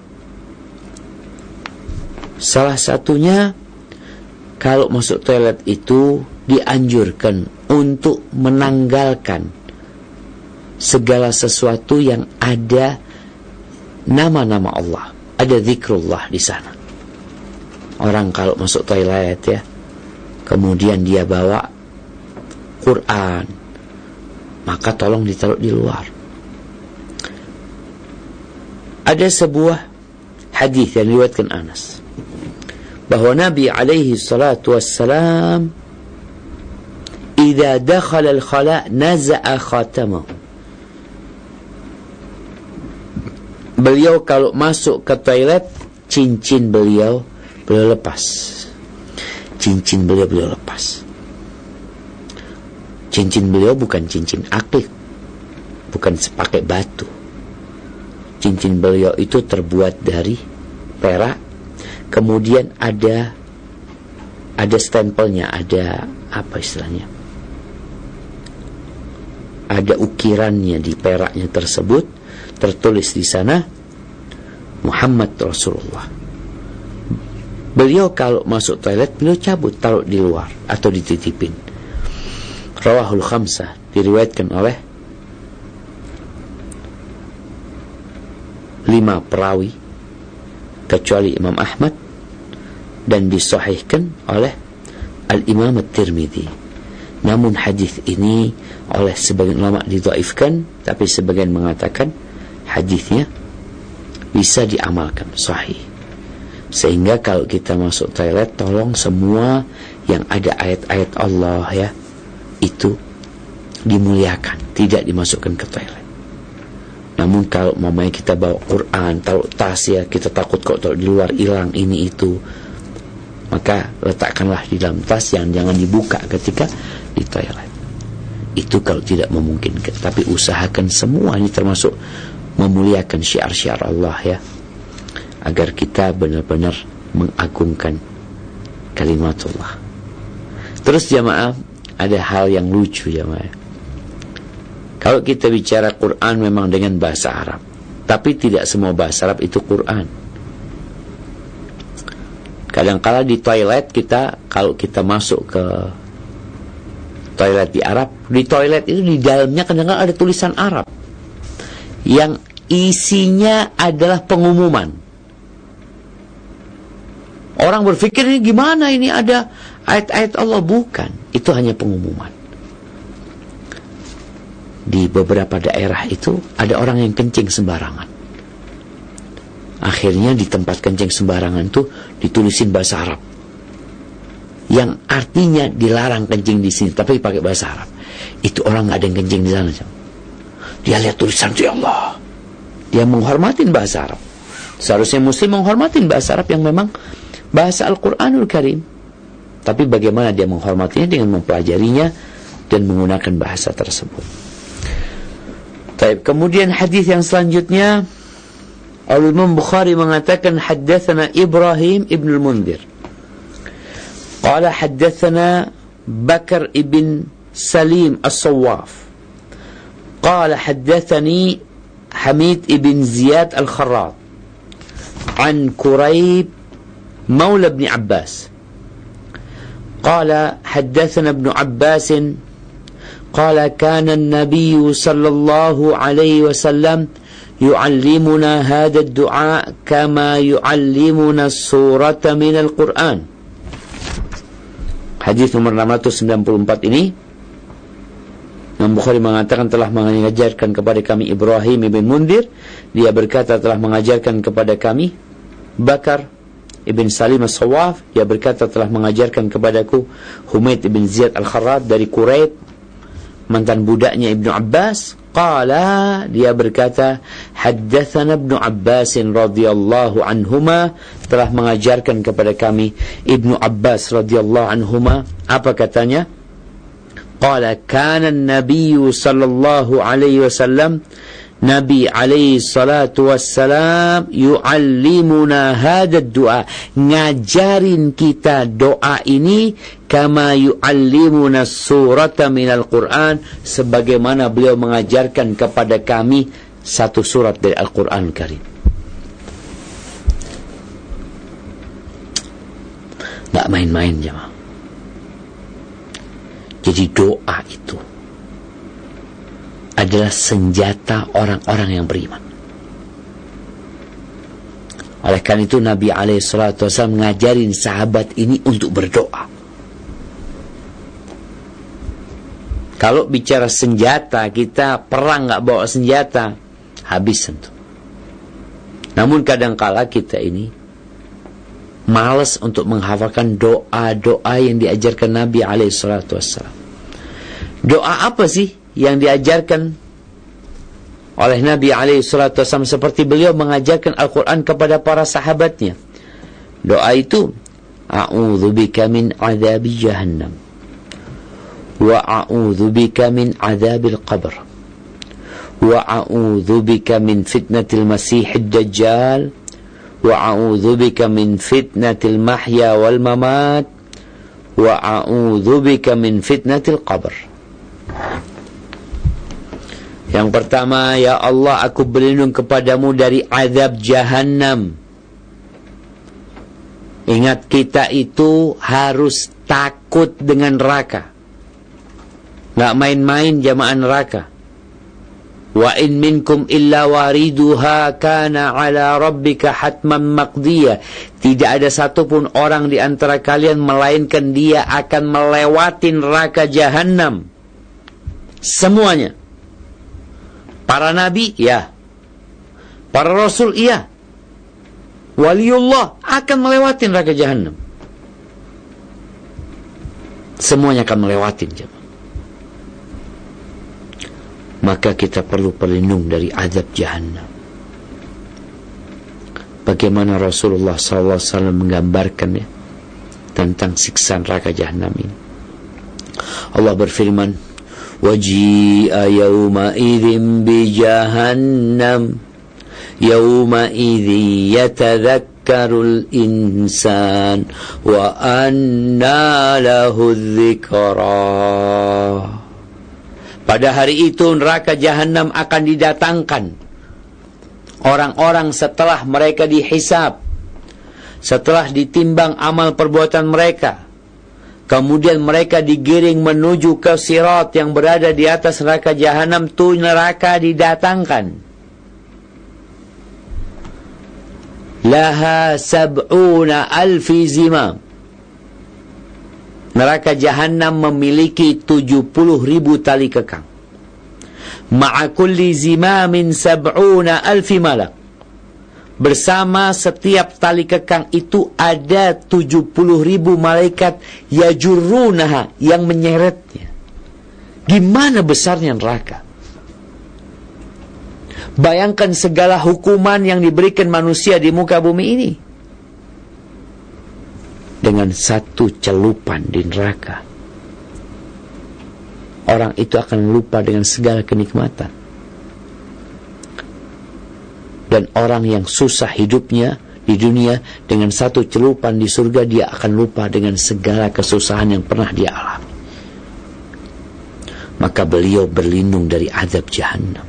Salah satunya, kalau masuk toilet itu dianjurkan untuk menanggalkan segala sesuatu yang ada nama-nama Allah, ada zikrullah di sana. Orang kalau masuk toilet ya, kemudian dia bawa Quran, maka tolong ditaruh di luar. Ada sebuah hadis yang diriwayatkan Anas bahwa Nabi alaihi salatu wassalam idza dakhala al-khala naza'a khatamahu. Beliau kalau masuk ke toilet, cincin beliau beliau lepas. cincin beliau beliau lepas. Cincin beliau bukan cincin akik, bukan sepakai batu. Cincin beliau itu terbuat dari perak, kemudian ada ada stempelnya, ada apa istilahnya, ada ukirannya di peraknya tersebut, tertulis di sana Muhammad Rasulullah. Beliau kalau masuk toilet, beliau cabut, taruh di luar atau dititipin. Rawahul Khamsah, diriwayatkan oleh lima perawi kecuali Imam Ahmad, dan disahihkan oleh Al-Imam At-Tirmidzi. Namun hadis ini oleh sebagian ulama didhaifkan, tapi sebagian mengatakan hadisnya bisa diamalkan, sahih. Sehingga kalau kita masuk toilet, tolong semua yang ada ayat-ayat Allah ya, itu dimuliakan, tidak dimasukkan ke toilet. Namun kalau mamanya kita bawa Quran, taruh tas ya, kita takut kok taruh di luar hilang ini itu, maka letakkanlah di dalam tas, yang jangan dibuka ketika di toilet. Itu kalau tidak memungkinkan. Tapi usahakan semua ini termasuk memuliakan syiar-syiar Allah ya, agar kita benar-benar mengagungkan kalimatullah. Terus jamaah, ada hal yang lucu jamaah. Kalau kita bicara Quran memang dengan bahasa Arab, tapi tidak semua bahasa Arab itu Quran. Kadang-kala di toilet kita, kalau kita masuk ke toilet di Arab, di toilet itu di dalamnya kadang-kadang ada tulisan Arab yang isinya adalah pengumuman. Orang berpikir ini gimana, ini ada ayat-ayat Allah. Bukan, itu hanya pengumuman. Di beberapa daerah itu ada orang yang kencing sembarangan. Akhirnya di tempat kencing sembarangan itu ditulisin bahasa Arab, yang artinya dilarang kencing di sini, tapi pakai bahasa Arab. Itu orang nggak ada yang kencing di sana. Dia lihat tulisan itu, ya Allah, dia menghormatin bahasa Arab. Seharusnya Muslim menghormatin bahasa Arab yang memang bahasa Al-Quranul Karim. Tapi bagaimana dia menghormatinya? Dengan mempelajarinya dan menggunakan bahasa tersebut. Baik, kemudian hadis yang selanjutnya, Al-Imam Bukhari mengatakan haddatsana Ibrahim ibn al-Mundhir qala haddatsana Bakar ibn Salim as-Sawwaf qala haddatsani Hamid ibn Ziyad al-Kharrat an Kurayb مولى ابن عباس قال حدثنا ابن عباس قال كان النبي صلى الله عليه وسلم يعلمنا هذا الدعاء كما يعلمنا السورة من القرآن. Hadis nomor enam ratus sembilan puluh empat ini, Imam Bukhari mengatakan telah mengajarkan kepada kami Ibrahim ibn Mundhir, dia berkata telah mengajarkan kepada kami Bakar ibn Salim as-Sawwaf, dia berkata telah mengajarkan kepadaku Humaid ibn Ziyad al-Kharrat dari Quraib, mantan budaknya Ibnu Abbas. Qala, dia berkata haddatsana Ibnu Abbas radhiyallahu anhuma, telah mengajarkan kepada kami Ibnu Abbas radhiyallahu anhuma. Apa katanya? Qala kana an-nabiy sallallahu alaihi wasallam, Nabi alaihi salatu wassalam yu'allimuna hadha ad-du'a, ngajarin kita doa ini, kama yu'allimuna surata minal Qur'an, sebagaimana beliau mengajarkan kepada kami satu surat dari Al-Quran Karim. Nggak main-main jemaah. Jadi doa itu adalah senjata orang-orang yang beriman. Oleh karena itu Nabi alaihi salatu wasallam ngajarin sahabat ini untuk berdoa. Kalau bicara senjata, kita perang nggak bawa senjata, habis tentu. Namun kadangkala kita ini malas untuk menghafalkan doa-doa yang diajarkan Nabi alaihi salatu wasallam. Doa apa sih yang diajarkan oleh Nabi alaihi salatu wasallam, seperti beliau mengajarkan Al-Quran kepada para sahabatnya? Doa itu a'udzu bika min adzabi jahannam wa a'udzu bika min adzabil qabr wa a'udzu bika min fitnatil masiihid dajjal wa a'udzu bika min fitnatil mahya wal mamat wa a'udzu bika min fitnatil qabr. Yang pertama, ya Allah, aku berlindung kepadamu dari azab jahannam. Ingat, kita itu harus takut dengan neraka. Nggak main-main jamaah neraka. Wa in minkum illa wariduha kana ala rabbika hatman maqdiya. Tidak ada satupun orang di antara kalian melainkan dia akan melewati neraka jahannam. Semuanya. Para nabi, ya. Para rasul, iya. Waliullah akan melewati neraka jahannam. Semuanya akan melewati jemaah. Maka kita perlu berlindung dari azab jahannam. Bagaimana Rasulullah sallallahu alaihi wasallam menggambarkannya tentang siksa neraka jahannam ini. Allah berfirman, waji'a yawma idzin bi jahannam yawma idzi yatadhakkarul insan wa anna lahu dzikra. Pada hari itu neraka jahannam akan didatangkan. Orang-orang setelah mereka dihisab, setelah ditimbang amal perbuatan mereka, kemudian mereka digiring menuju ke sirat yang berada di atas neraka jahannam, tu neraka didatangkan. Laha sab'una alfi zimam. Neraka jahannam memiliki tujuh puluh ribu tali kekang. Ma'a kulli zimamin sab'una alfi malak. Bersama setiap tali kekang itu ada tujuh puluh ribu malaikat yajurrunaha, yang menyeretnya. Gimana besarnya neraka? Bayangkan segala hukuman yang diberikan manusia di muka bumi ini. Dengan satu celupan di neraka, orang itu akan lupa dengan segala kenikmatan. Dan orang yang susah hidupnya di dunia, dengan satu celupan di surga dia akan lupa dengan segala kesusahan yang pernah dia alami. Maka beliau berlindung dari azab jahannam.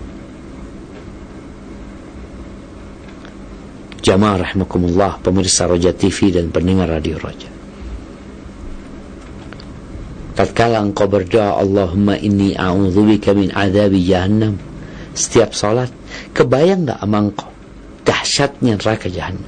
Jamaah rahimakumullah, pemirsa Roja T V dan pendengar Radio Roja. Tatkala engkau berdoa, Allahumma inni a'udzubika min adzabi jahannam, setiap salat, kebayang enggak sama engkau dahsyatnya neraka jahannam?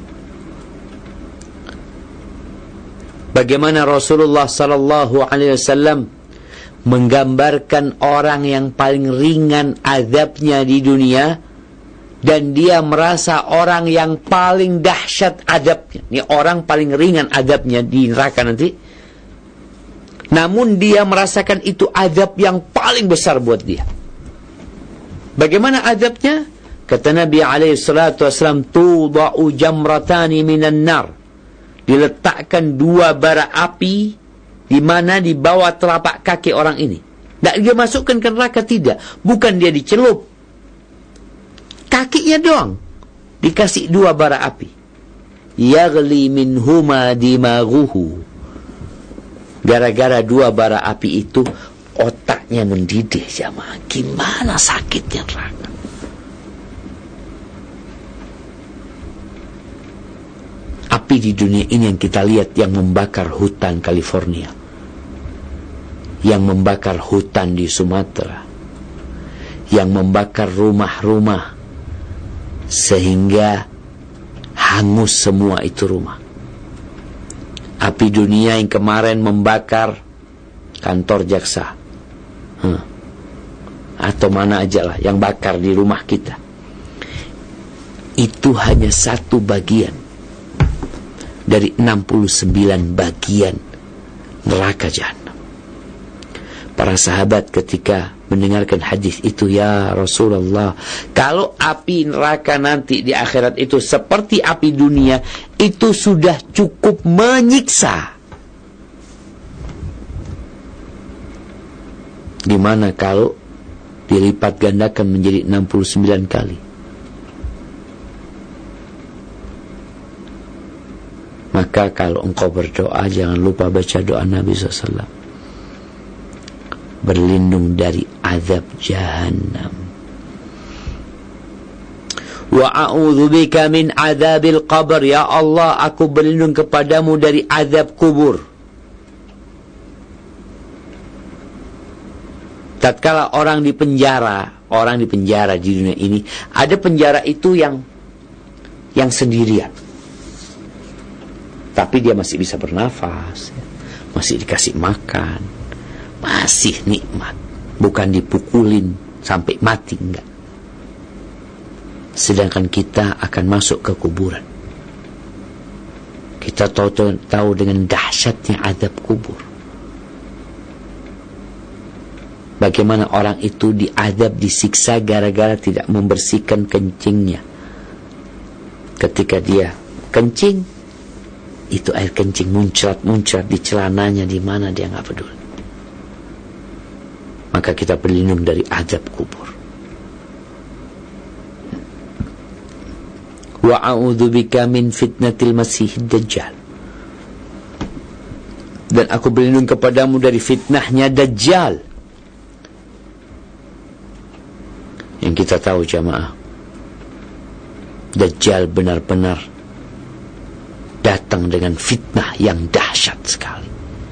Bagaimana Rasulullah sallallahu alaihi wasallam menggambarkan orang yang paling ringan azabnya di dunia, dan dia merasa orang yang paling dahsyat azabnya. Ini orang paling ringan azabnya di neraka nanti. Namun dia merasakan itu azab yang paling besar buat dia. Bagaimana azabnya? Kata Nabi alaihi salatu wasallam, tuda'u jamratani minan nar. Diletakkan dua bara api di mana di bawah telapak kaki orang ini. Tidak dia masukkan ke neraka, tidak. Bukan dia dicelup. Kakinya doang dikasih dua bara api. Yaghli minhuma dimaghuhu. Gara-gara dua bara api itu otaknya mendidih jamaah. Gimana sakitnya neraka? Api di dunia ini yang kita lihat, yang membakar hutan California, yang membakar hutan di Sumatera, yang membakar rumah-rumah sehingga hangus semua itu rumah. Api dunia yang kemarin membakar kantor jaksa, hmm. atau mana aja lah yang bakar di rumah kita, itu hanya satu bagian dari enam puluh sembilan bagian neraka jahanam. Para sahabat ketika mendengarkan hadis itu, ya Rasulullah, kalau api neraka nanti di akhirat itu seperti api dunia, itu sudah cukup menyiksa. Gimana kalau dilipat gandakan menjadi enam puluh sembilan kali? Maka kalau engkau berdoa, jangan lupa baca doa Nabi shallallahu alaihi wasallam, berlindung dari azab jahannam. Wa a'udzubika min azabil qabr, ya Allah, aku berlindung kepadamu dari azab kubur. Tatkala orang di penjara, orang di penjara di dunia ini, ada penjara itu yang yang sendirian. Tapi dia masih bisa bernafas, masih dikasih makan, masih nikmat, bukan dipukulin sampai mati, enggak. Sedangkan kita akan masuk ke kuburan. Kita tahu, tahu dengan dahsyatnya azab kubur. Bagaimana orang itu diazab, disiksa gara-gara tidak membersihkan kencingnya. Ketika dia kencing, itu air kencing muncrat-muncrat di celananya, di mana dia nggak peduli. Maka kita berlindung dari azab kubur. Wa a'udzubika min fitnatil masiihid dajjal, dan aku berlindung kepadamu dari fitnahnya Dajjal. Yang kita tahu jamaah, Dajjal benar-benar datang dengan fitnah yang dahsyat sekali.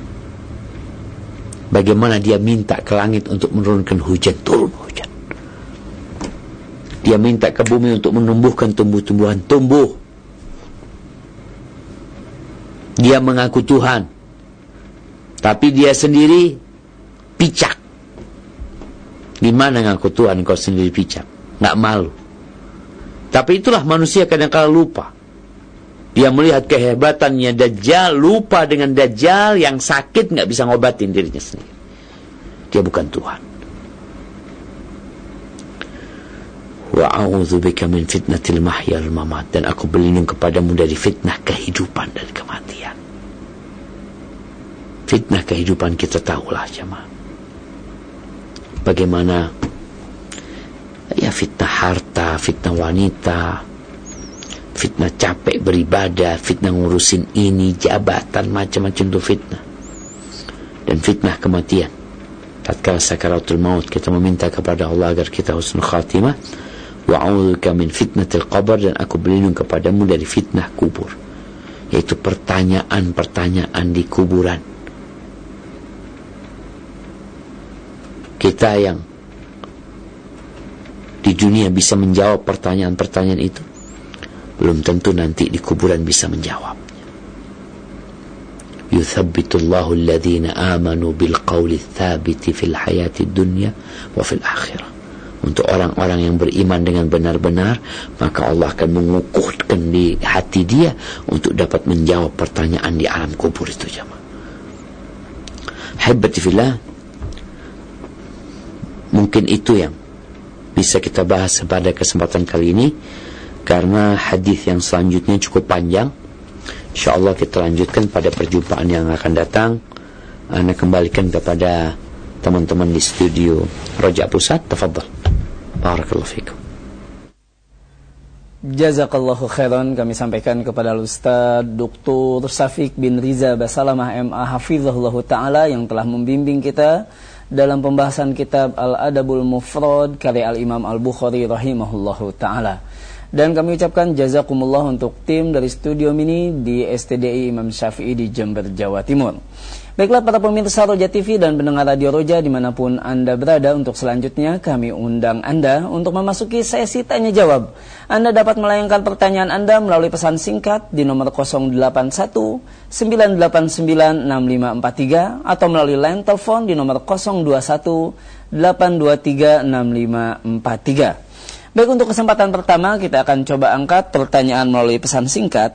Bagaimana dia minta ke langit untuk menurunkan hujan, turun hujan. Dia minta ke bumi untuk menumbuhkan tumbuh-tumbuhan, tumbuh. Dia mengaku Tuhan, tapi dia sendiri picak. Gimana ngaku Tuhan kau sendiri picak? Nggak malu. Tapi itulah manusia kadang-kadang lupa. Dia melihat kehebatannya Dajjal, lupa dengan Dajjal yang sakit nggak bisa ngobatin dirinya sendiri. Dia bukan Tuhan. Wa a'udzubika min fitnatil mahya wal mamat, dan aku berlindung kepadamu dari fitnah kehidupan dan kematian. Fitnah kehidupan kita tahulah jemaah. Bagaimana ya fitnah harta, fitnah wanita, fitnah capek beribadah, fitnah ngurusin ini, jabatan, macam-macam itu fitnah. Dan fitnah kematian. Tatkala sakaratul maut, kita meminta kepada Allah agar kita husnul khatimah. Wa a'udzubika min fitnatil qabr, dan aku berlindung kepadamu dari fitnah kubur. Yaitu pertanyaan-pertanyaan di kuburan. Kita yang di dunia bisa menjawab pertanyaan-pertanyaan itu, belum tentu nanti di kuburan bisa menjawabnya. Yuthabbitullahu alladhina amanu bilqawli tsabiti fil hayati dunya wa fil akhirah. Untuk orang-orang yang beriman dengan benar-benar, maka Allah akan mengukuhkan di hati dia untuk dapat menjawab pertanyaan di alam kubur itu jemaah. Haibati fillah, mungkin itu yang bisa kita bahas pada kesempatan kali ini. Karena hadis yang selanjutnya cukup panjang, insyaallah kita lanjutkan pada perjumpaan yang akan datang. Ana kembalikan kepada teman-teman di studio Raja Pusat. Tafadhal. Barakallahu fikum. Jazakallahu khairan, kami sampaikan kepada Ustaz Doktor Syafiq bin Riza Basalamah M A Hafizahullah Ta'ala yang telah membimbing kita dalam pembahasan kitab Al-Adabul Mufrad karya Al-Imam Al-Bukhari rahimahullahu ta'ala. Dan kami ucapkan jazakumullah untuk tim dari Studio Mini di S T D I Imam Syafi'i di Jember, Jawa Timur. Baiklah para pemirsa Roja T V dan pendengar Radio Roja dimanapun Anda berada, untuk selanjutnya kami undang Anda untuk memasuki sesi tanya jawab. Anda dapat melayangkan pertanyaan Anda melalui pesan singkat di nomor nol delapan satu sembilan delapan sembilan enam lima empat tiga atau melalui line telepon di nomor nol dua satu delapan dua tiga enam lima empat tiga. Baik, untuk kesempatan pertama kita akan coba angkat pertanyaan melalui pesan singkat.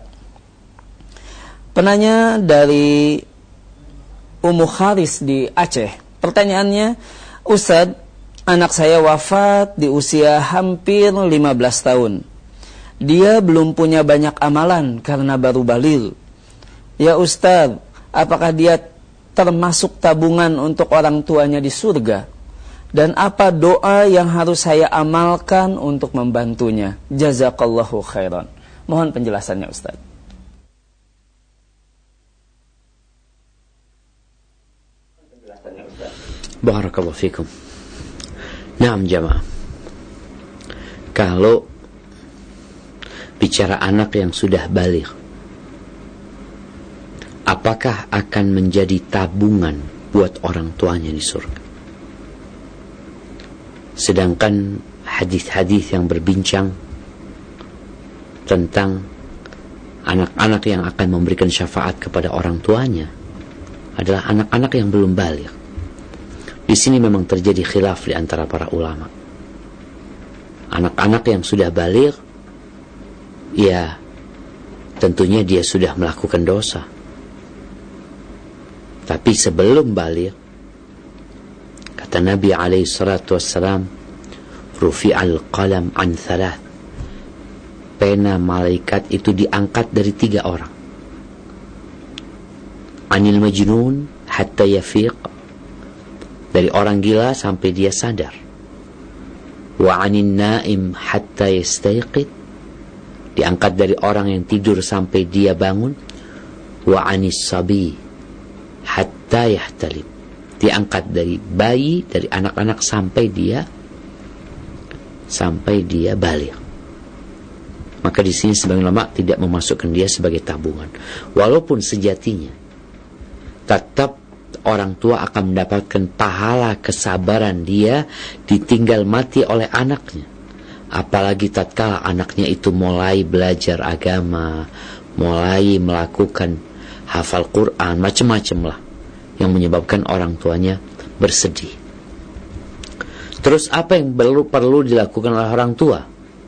Penanya dari Ummu Haris di Aceh. Pertanyaannya, Ustaz, Anak saya wafat di usia hampir lima belas tahun. Dia belum punya banyak amalan karena baru baligh. Ya Ustaz, apakah dia termasuk tabungan untuk orang tuanya di surga? Dan apa doa yang harus saya amalkan untuk membantunya? Jazakallahu khairan. Mohon penjelasannya Ustaz. Barakallahu fikum. Naam jamaah. Kalau bicara anak yang sudah baligh, apakah akan menjadi tabungan buat orang tuanya di surga? Sedangkan hadis-hadis yang berbincang tentang anak-anak yang akan memberikan syafaat kepada orang tuanya adalah anak-anak yang belum baligh. Di sini memang terjadi khilaf di antara para ulama. Anak-anak yang sudah baligh, ya tentunya dia sudah melakukan dosa. Tapi sebelum baligh, kata Nabi alaihi salatu wassalam, rufi'al qalam an thalath. Pena malaikat itu diangkat dari tiga orang. Anil majnun hatta yafiq, dari orang gila sampai dia sadar. Wa anin naim hatta yastayqid, diangkat dari orang yang tidur sampai dia bangun. Wa anis sabi hatta yahtalib, diangkat dari bayi, dari anak-anak sampai dia sampai dia baligh. Maka di sini sebagian ulama tidak memasukkan dia sebagai tabungan, walaupun sejatinya tetap orang tua akan mendapatkan pahala kesabaran dia ditinggal mati oleh anaknya. Apalagi tatkala anaknya itu mulai belajar agama, mulai melakukan hafal Quran, macam-macam lah yang menyebabkan orang tuanya bersedih. Terus apa yang perlu, perlu dilakukan oleh orang tua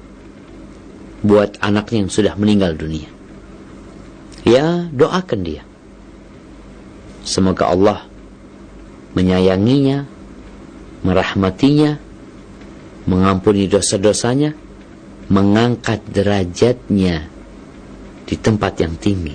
buat anaknya yang sudah meninggal dunia? Ya, doakan dia. Semoga Allah menyayanginya, merahmatinya, mengampuni dosa-dosanya, mengangkat derajatnya di tempat yang tinggi.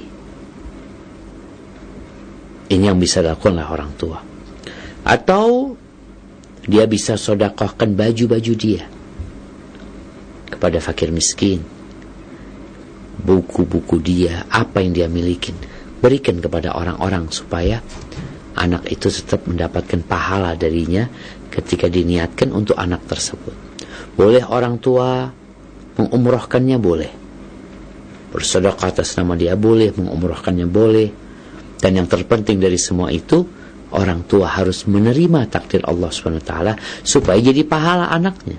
Ini yang bisa dilakukan oleh orang tua. Atau dia bisa sedekahkan baju-baju dia kepada fakir miskin, buku-buku dia, apa yang dia miliki, berikan kepada orang-orang supaya anak itu tetap mendapatkan pahala darinya ketika diniatkan untuk anak tersebut. Boleh orang tua mengumrohkannya, boleh. Bersedekah atas nama dia boleh, mengumrohkannya boleh. Dan yang terpenting dari semua itu, orang tua harus menerima takdir Allah subhanahu wa taala supaya jadi pahala anaknya.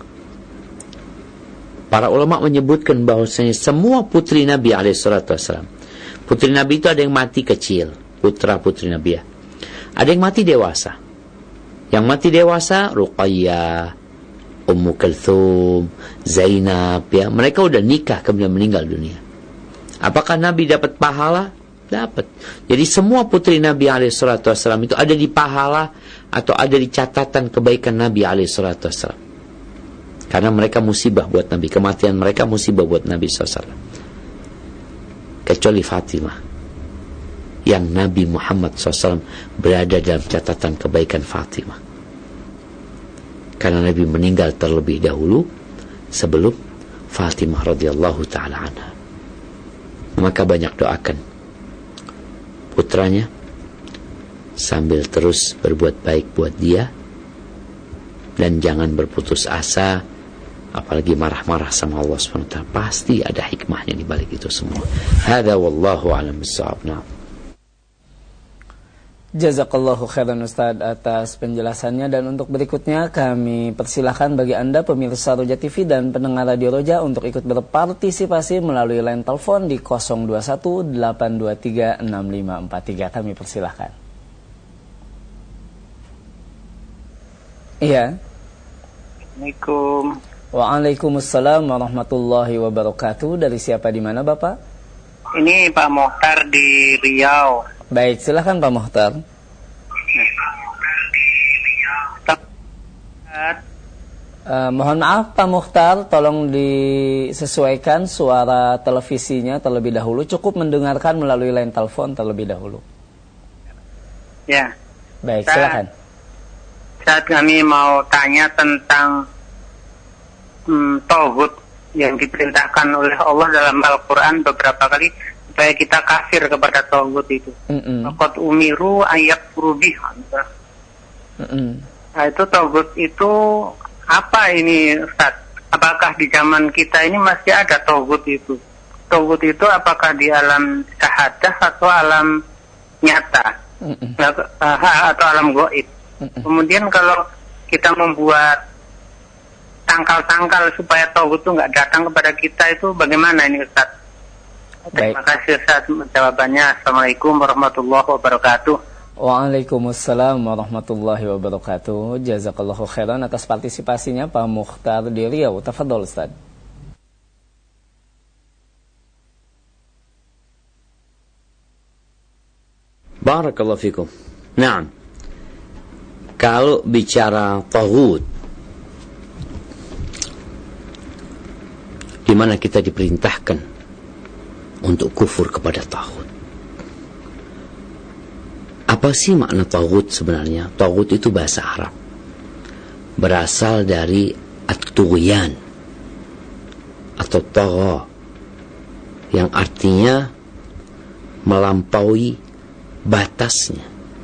Para ulama menyebutkan bahwasanya semua putri Nabi alaihi salatu wassalam, putri Nabi itu ada yang mati kecil, putra putri Nabi ya. Ada yang mati dewasa. Yang mati dewasa Ruqayyah, Ummu Kulthum, Zainab ya, mereka udah nikah kemudian meninggal dunia. Apakah Nabi dapat pahala? Dapat. Jadi semua putri Nabi alaihi salatu wassalam itu ada di pahala atau ada di catatan kebaikan Nabi alaihi salatu wassalam. Karena mereka musibah buat Nabi, kematian mereka musibah buat Nabi sallallahu alaihi wasallam. Kecuali Fatimah, yang Nabi Muhammad sallallahu alaihi wasallam berada dalam catatan kebaikan Fatimah. Karena Nabi meninggal terlebih dahulu sebelum Fatimah radhiyallahu ta'ala anha. Maka banyak doakan putranya sambil terus berbuat baik buat dia, dan jangan berputus asa, apalagi marah-marah sama Allah subhanahu wa taala. Pasti ada hikmahnya di balik itu semua. Hada wallahu a'lam bissawab. Jazakallahu khairan Ustaz atas penjelasannya. Dan untuk berikutnya kami persilahkan bagi Anda pemirsa Roja T V dan pendengar Radio Roja untuk ikut berpartisipasi melalui line telepon di nol dua satu delapan dua tiga enam lima empat tiga. Kami persilahkan. Iya. Assalamualaikum. Waalaikumsalam warahmatullahi wabarakatuh. Dari siapa, di mana Bapak? Ini Pak Mohtar di Riau. Baik, silakan Pak Mohtar. Uh, mohon maaf Pak Mukhtar, tolong disesuaikan suara televisinya terlebih dahulu. Cukup mendengarkan melalui line telepon terlebih dahulu. Ya. Baik, silakan. Saat kami mau tanya tentang hmm, tauhid yang diperintahkan oleh Allah dalam Al-Quran beberapa kali supaya kita kafir kepada tauhid itu. Qad umiru ayakfuru biha. Nah, itu tauhid itu apa ini Ustaz? Apakah di zaman kita ini masih ada tauhid itu? Tauhid itu apakah di alam syahadah atau alam nyata? Atau alam gaib? Kemudian kalau kita membuat tangkal-tangkal supaya tauhid itu nggak datang kepada kita, itu bagaimana ini Ustaz? Terima kasih Ustaz jawabannya. Assalamualaikum warahmatullahi wabarakatuh. Waalaikumsalam warahmatullahi wabarakatuh. Jazakallahu khairan atas partisipasinya Pak Mukhtar di Riau. Tafadhol Ustaz. Barakallahu fikum. Naam. Kalau bicara taghut, di mana kita diperintahkan untuk kufur kepada taghut. Apa sih makna taghut sebenarnya? Taghut itu bahasa Arab, berasal dari at-tughyan atau tagha, yang artinya melampaui batasnya.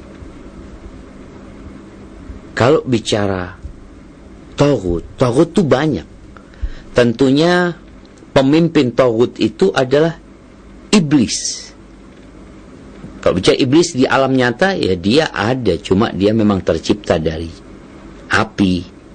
Kalau bicara taghut, taghut itu banyak. Tentunya pemimpin taghut itu adalah iblis. Kalau bicara iblis di alam nyata, ya dia ada, cuma dia memang tercipta dari api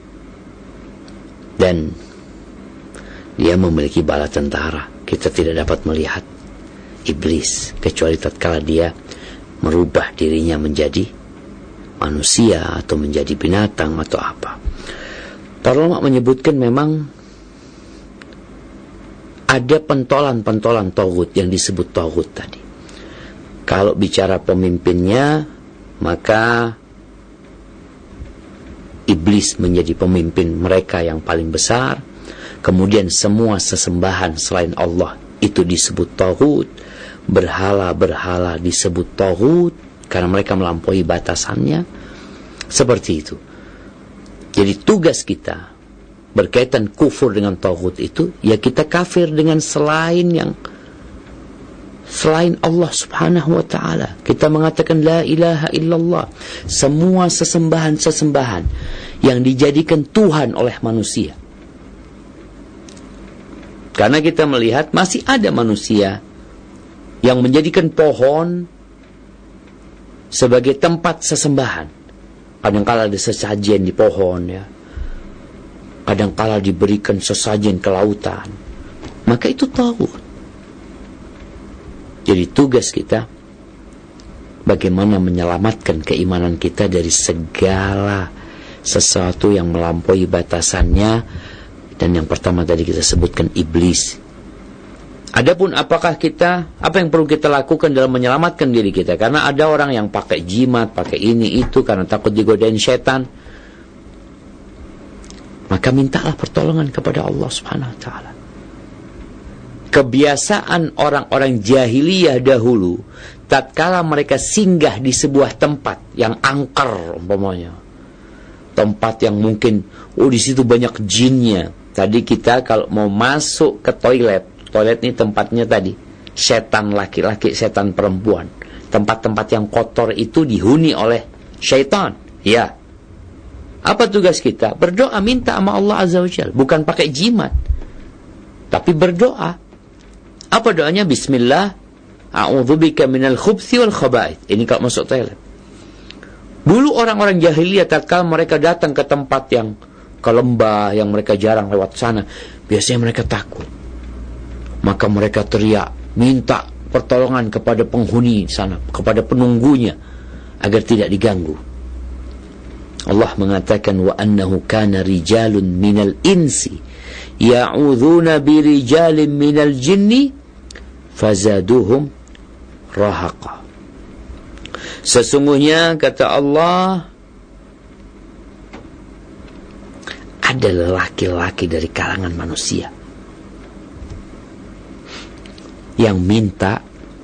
dan dia memiliki bala tentara. Kita tidak dapat melihat iblis kecuali tatkala dia merubah dirinya menjadi manusia atau menjadi binatang atau apa. Para ulama menyebutkan memang ada pentolan-pentolan taghut yang disebut taghut tadi. Kalau bicara pemimpinnya, maka iblis menjadi pemimpin mereka yang paling besar. Kemudian semua sesembahan selain Allah itu disebut taghut. Berhala-berhala disebut taghut karena mereka melampaui batasannya. Seperti itu. Jadi tugas kita berkaitan kufur dengan taghut itu, ya kita kafir dengan selain yang selain Allah subhanahu wa ta'ala. Kita mengatakan la ilaha illallah. Semua sesembahan-sesembahan yang dijadikan Tuhan oleh manusia. Karena kita melihat masih ada manusia yang menjadikan pohon sebagai tempat sesembahan. Kadangkala ada sesajen di pohon, ya. Kadangkala diberikan sesajen ke lautan. Maka itu taghut. Jadi tugas kita bagaimana menyelamatkan keimanan kita dari segala sesuatu yang melampaui batasannya. Dan yang pertama tadi kita sebutkan iblis. Adapun apakah kita, apa yang perlu kita lakukan dalam menyelamatkan diri kita? Karena ada orang yang pakai jimat, pakai ini itu karena takut digodain setan. Maka mintalah pertolongan kepada Allah Subhanahu wa taala. Kebiasaan orang-orang jahiliyah dahulu, tatkala mereka singgah di sebuah tempat yang angker umpamanya, tempat yang mungkin oh di situ banyak jinnya. Tadi kita kalau mau masuk ke toilet, toilet ini tempatnya tadi setan laki-laki, setan perempuan. Tempat-tempat yang kotor itu dihuni oleh syaitan. Ya. Apa tugas kita? Berdoa, minta sama Allah Azza wa Jalla, bukan pakai jimat. Tapi berdoa. Apa doanya? Bismillah, a'udzubika minal khubthi wal khaba'ith. Ini kalau masuk toilet. Dulu orang-orang jahiliyah tatkala mereka datang ke tempat yang ke lembah yang mereka jarang lewat sana, biasanya mereka takut. Maka mereka teriak, minta pertolongan kepada penghuni sana, kepada penunggunya agar tidak diganggu. Allah mengatakan wa annahu kana rijalun minal insi ya'udzuuna birijalin minal jinni fazaduhum rahaqa. Sesungguhnya kata Allah, ada laki-laki dari kalangan manusia yang minta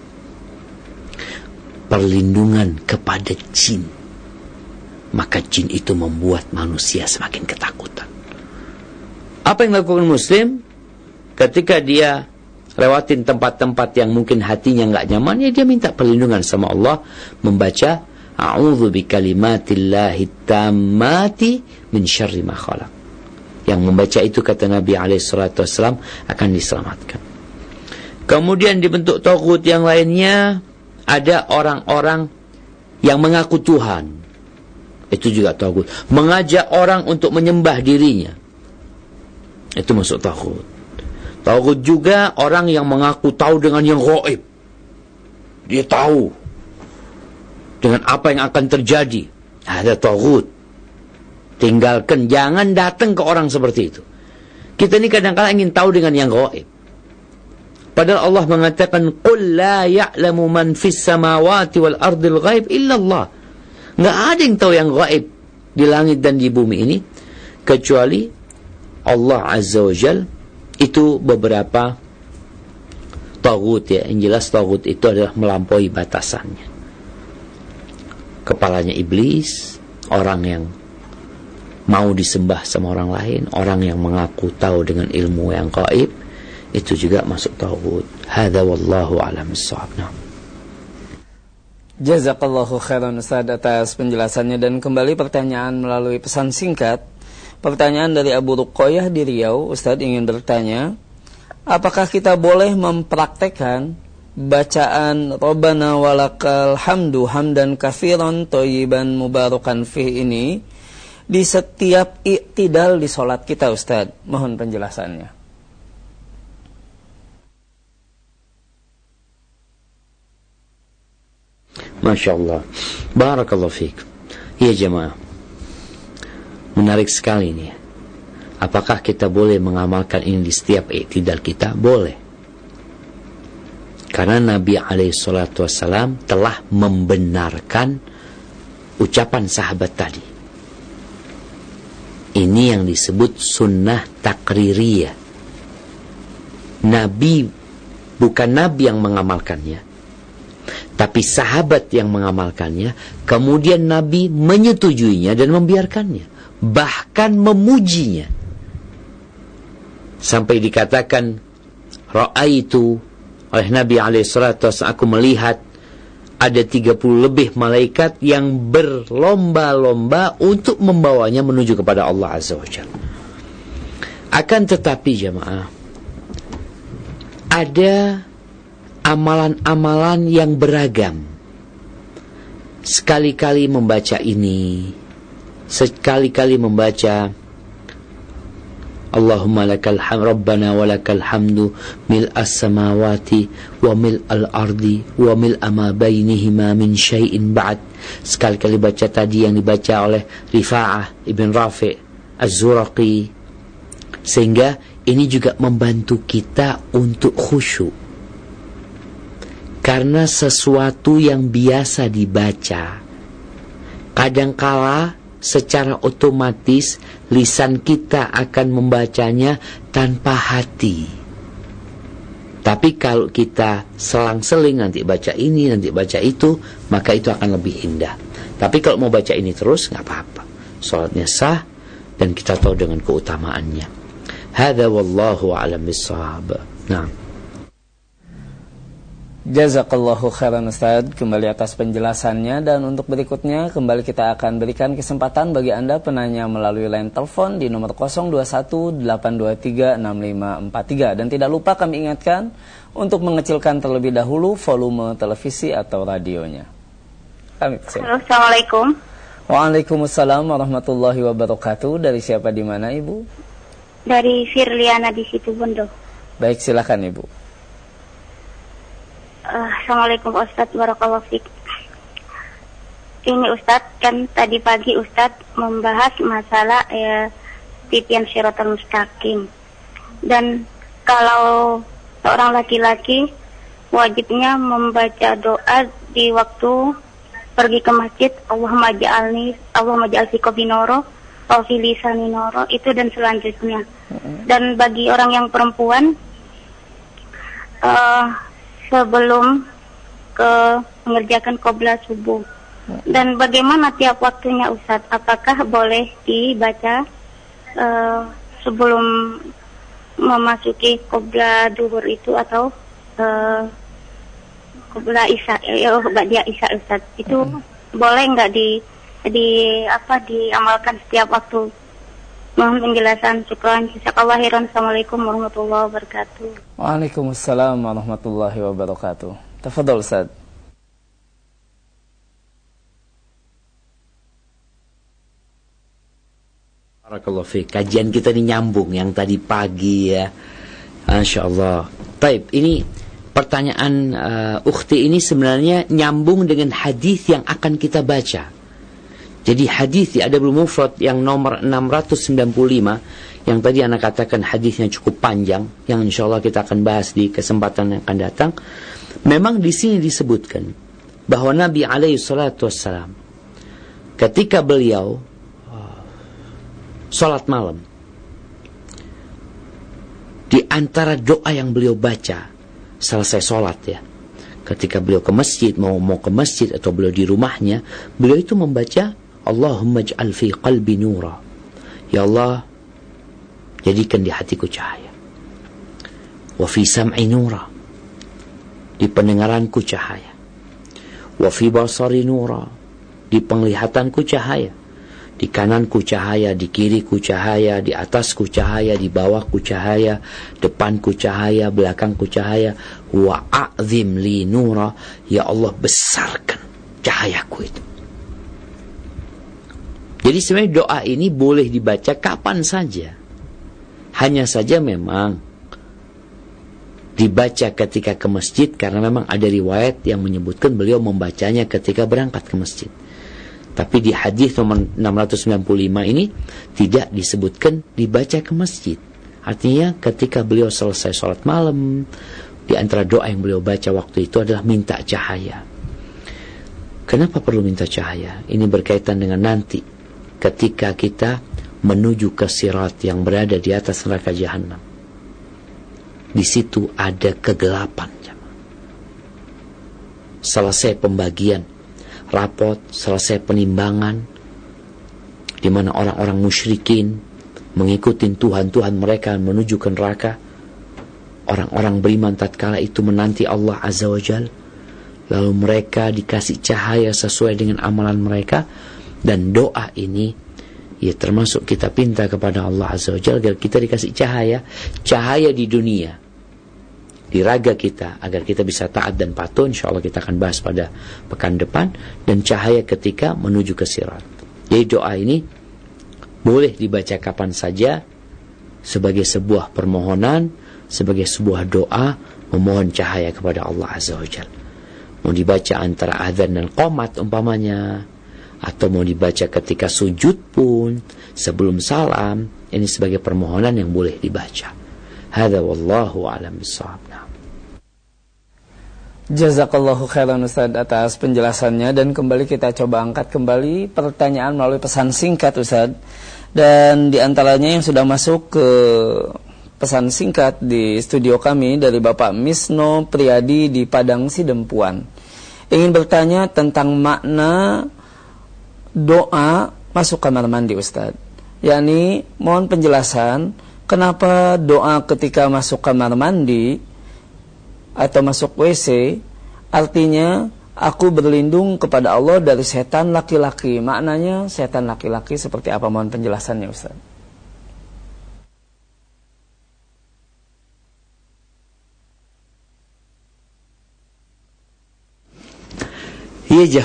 perlindungan kepada jin, maka jin itu membuat manusia semakin ketakutan. Apa yang dilakukan Muslim ketika dia lewatin tempat-tempat yang mungkin hatinya nggak nyaman, ya dia minta perlindungan sama Allah, membaca a'udzu bikalimatillahi tammati min syarri ma khalaq. Yang membaca itu, kata Nabi alaihi salatu wasallam, akan diselamatkan. Kemudian dibentuk taghut yang lainnya, ada orang-orang yang mengaku Tuhan. Itu juga taghut. Mengajak orang untuk menyembah dirinya, itu masuk taghut. Taghut juga orang yang mengaku tahu dengan yang gaib. Dia tahu dengan apa yang akan terjadi. Ada taghut. Tinggalkan, jangan datang ke orang seperti itu. Kita ini kadang-kadang ingin tahu dengan yang gaib. Padahal Allah mengatakan, "Qul la ya'lamu man fis samawati wal ardil ghaib illa Allah." Enggak ada yang tahu yang gaib di langit dan di bumi ini kecuali Allah Azza wa Jalla. Itu beberapa taghut, ya. Yang jelas taghut itu adalah melampaui batasannya. Kepalanya iblis, orang yang mau disembah sama orang lain, orang yang mengaku tahu dengan ilmu yang gaib, itu juga masuk taghut. Hadza wallahu a'lam bissawab. Jazakallahu khairan Ustaz atas penjelasannya. Dan kembali pertanyaan melalui pesan singkat. Pertanyaan dari Abu Ruqayyah di Riau. Ustaz ingin bertanya, apakah kita boleh mempraktekkan bacaan Rabbana walakal hamdu hamdan katsiran thayyiban mubarakan fih ini di setiap i'tidal di salat kita, Ustaz? Mohon penjelasannya. Masya Allah. Barakallahu fiik. Ya jemaah, menarik sekali ini. Apakah kita boleh mengamalkan ini di setiap i'tidal kita? Boleh. Karena Nabi alaihi salatu wassalam telah membenarkan ucapan sahabat tadi. Ini yang disebut sunnah takririyah. Nabi, bukan Nabi yang mengamalkannya, tapi sahabat yang mengamalkannya. Kemudian Nabi menyetujuinya dan membiarkannya, bahkan memujinya, sampai dikatakan ra'aitu oleh Nabi alaihi salatu wasallam, aku melihat ada tiga puluh lebih malaikat yang berlomba-lomba untuk membawanya menuju kepada Allah Azza wa Jalla. Akan tetapi jemaah, ada amalan-amalan yang beragam. Sekali-kali membaca ini, sekali-kali membaca Allahumma lakal hamd Rabbana walakal hamdu mil'as samawati wa mil'al ardi wa mil'a ma bainihima min syai'in ba'd. Sekali-kali baca tadi yang dibaca oleh Rifa'ah ibn Rafi' Az-Zuraqi, sehingga ini juga membantu kita untuk khusyuk. Karena sesuatu yang biasa dibaca, kadangkala secara otomatis lisan kita akan membacanya tanpa hati. Tapi kalau kita selang-seling, nanti baca ini, nanti baca itu, maka itu akan lebih indah. Tapi kalau mau baca ini terus, nggak apa-apa. Salatnya sah dan kita tahu dengan keutamaannya. Hadza wallahu a'lam bissawab. Nah. Jazakallahu khairan Ustaz kembali atas penjelasannya. Dan untuk berikutnya kembali kita akan berikan kesempatan bagi Anda penanya melalui line telepon di nomor nol dua satu delapan dua tiga enam lima empat tiga. Dan tidak lupa kami ingatkan untuk mengecilkan terlebih dahulu volume televisi atau radionya. Kami Halo, Assalamualaikum. Waalaikumsalam warahmatullahi wabarakatuh. Dari siapa, di mana Ibu? Dari Firliana di Situbondo. Baik, silakan Ibu. Uh, Assalamualaikum Ustadz, barakallahu fiik. Ini Ustadz, kan tadi pagi Ustadz membahas masalah ya, titian Shiratal Mustaqim. Dan kalau seorang laki-laki wajibnya membaca doa di waktu pergi ke masjid, Allahumma ja'alni Allahumma ja'al fi qabri noro Sofi Lisaninoro itu dan selanjutnya. Dan bagi orang yang perempuan uh, sebelum ke mengerjakan qobla subuh. Dan bagaimana tiap waktunya Ustadz? Apakah boleh dibaca uh, sebelum memasuki qobla duhur itu atau uh, qobla isya? Ya, oh, dia isya Ustadz. Itu hmm. boleh nggak di di apa diamalkan setiap waktu? Mohon penjelasan. Syukran. Jazakallahu khairan. Assalamualaikum warahmatullahi wabarakatuh. Waalaikumsalam warahmatullahi wabarakatuh. Tafadhol Ustadz. Barakallahu fiik. Kajian kita ini nyambung yang tadi pagi ya. Masya Allah. Baik, ini pertanyaan uh, ukhti ini sebenarnya nyambung dengan hadis yang akan kita baca. Jadi hadis di Adabul Mufrad yang nomor enam ratus sembilan puluh lima yang tadi anak katakan hadisnya cukup panjang, yang insya Allah kita akan bahas di kesempatan yang akan datang. Memang di sini disebutkan bahwa Nabi alaihi salatu wassalam ketika beliau salat malam, di antara doa yang beliau baca selesai salat ya, ketika beliau ke masjid, mau mau ke masjid atau beliau di rumahnya, beliau itu membaca Allahumma ij'al fi qalbi nura, ya Allah jadikan di hatiku cahaya, wa fi sam'i nura, di pendengaranku cahaya, wa fi basari nura, di penglihatanku cahaya, di kananku cahaya, di kiriku cahaya, di atasku cahaya, di bawahku cahaya, depanku cahaya, belakangku cahaya. Wa a'zim li nura, ya Allah besarkan cahayaku itu. Jadi sebenarnya doa ini boleh dibaca kapan saja. Hanya saja memang dibaca ketika ke masjid, karena memang ada riwayat yang menyebutkan beliau membacanya ketika berangkat ke masjid. Tapi di hadis nomor enam ratus sembilan puluh lima ini tidak disebutkan dibaca ke masjid. Artinya ketika beliau selesai sholat malam, di antara doa yang beliau baca waktu itu adalah minta cahaya. Kenapa perlu minta cahaya? Ini berkaitan dengan nanti ketika kita menuju ke sirat yang berada di atas neraka jahanam. Di situ ada kegelapan. Selesai pembagian rapot, selesai penimbangan, di mana orang-orang musyrikin mengikuti Tuhan-Tuhan mereka menuju ke neraka. Orang-orang beriman tatkala itu menanti Allah Azza wa Jal, lalu mereka dikasih cahaya sesuai dengan amalan mereka. Dan doa ini ya termasuk kita pinta kepada Allah Azza wa Jal agar kita dikasih cahaya, cahaya di dunia, di raga kita, agar kita bisa taat dan patuh. Insya Allah kita akan bahas pada pekan depan. Dan cahaya ketika menuju ke sirat. Jadi doa ini boleh dibaca kapan saja sebagai sebuah permohonan, sebagai sebuah doa memohon cahaya kepada Allah Azza wa Jalla. Mau dibaca antara azan dan qomat umpamanya, atau mau dibaca ketika sujud pun, sebelum salam, ini sebagai permohonan yang boleh dibaca. Hadza wallahu a'lam bissawab. Jazakallahu khairan Ustaz atas penjelasannya. Dan kembali kita coba angkat kembali pertanyaan melalui pesan singkat Ustaz. Dan diantaranya yang sudah masuk ke pesan singkat di studio kami dari Bapak Misno Priyadi di Padang Sidempuan. Ingin bertanya tentang makna doa masuk kamar mandi Ustaz. yakni mohon penjelasan kenapa doa ketika masuk kamar mandi atau masuk W C artinya aku berlindung kepada Allah dari setan laki-laki. Maknanya setan laki-laki seperti apa? Mohon penjelasannya Ustaz. Iya jam.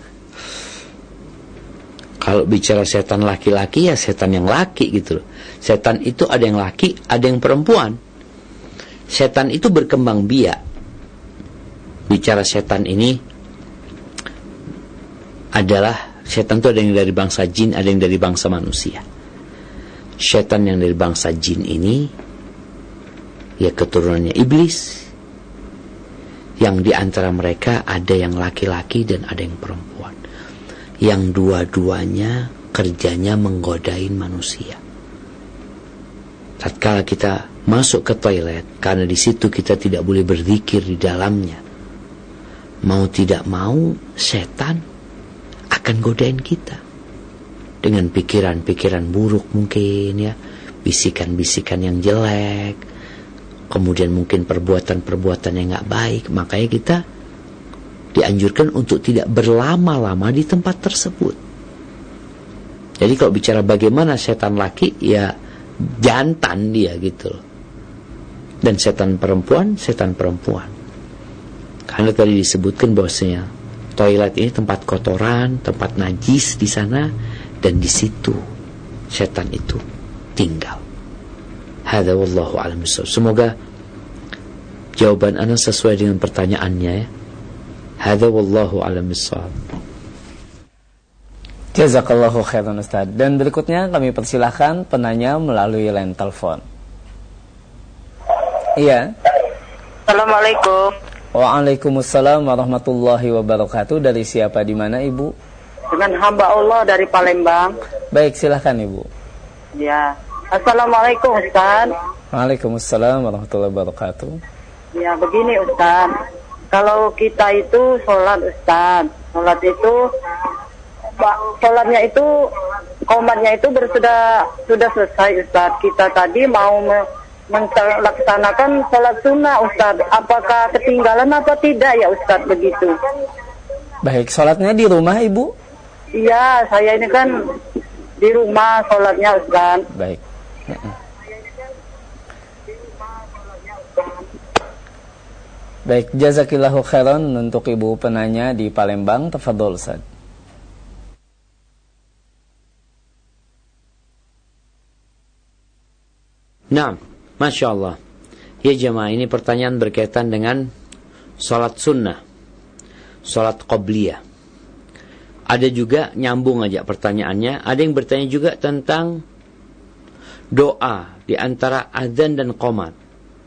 Kalau bicara setan laki-laki ya setan yang laki gitu loh. Setan itu ada yang laki, ada yang perempuan. Setan itu berkembang biak. Bicara setan ini adalah setan itu ada yang dari bangsa jin, ada yang dari bangsa manusia. Setan yang dari bangsa jin ini ya keturunannya iblis. Yang di antara mereka ada yang laki-laki dan ada yang perempuan. Yang dua-duanya kerjanya menggodain manusia. Tatkala kita masuk ke toilet, karena di situ kita tidak boleh berzikir di dalamnya, mau tidak mau setan akan godain kita dengan pikiran-pikiran buruk mungkin ya, bisikan-bisikan yang jelek, kemudian mungkin perbuatan-perbuatan yang gak baik. Makanya kita dianjurkan untuk tidak berlama-lama di tempat tersebut. Jadi kalau bicara bagaimana setan laki, ya jantan dia gitu loh. Dan setan perempuan, setan perempuan. Karena tadi disebutkan bahwasanya toilet ini tempat kotoran, tempat najis di sana, dan di situ setan itu tinggal. Hadza wallahu a'lam bissawab. Semoga jawaban Anda sesuai dengan pertanyaannya ya. Hadza wallahu a'lam bissawab. Jazakallahu khairan Ustaz. Dan berikutnya kami persilahkan penanya melalui line telepon. Iya. Assalamualaikum. Waalaikumsalam warahmatullahi wabarakatuh. Dari siapa, di mana Ibu? Dengan hamba Allah dari Palembang. Baik, silahkan Ibu. Ya. Assalamualaikum Ustaz. Waalaikumsalam warahmatullahi wabarakatuh. Ya, begini Ustaz. Kalau kita itu sholat Ustaz, sholat itu sholatnya itu qomatnya itu bersudah sudah selesai Ustaz. Kita tadi mau me, melaksanakan sholat sunnah Ustaz. Apakah ketinggalan apa tidak ya Ustaz begitu? Baik, sholatnya di rumah Ibu? Iya, saya ini kan di rumah sholatnya Ustaz. Baik. Baik, jazakillahu khairan untuk Ibu penanya di Palembang. Tafadhol Ustaz. Nah, Masya Allah. Ya jemaah, ini pertanyaan berkaitan dengan sholat sunnah, sholat qobliyah. Ada juga nyambung aja pertanyaannya. Ada yang bertanya juga tentang doa di antara azan dan qomat.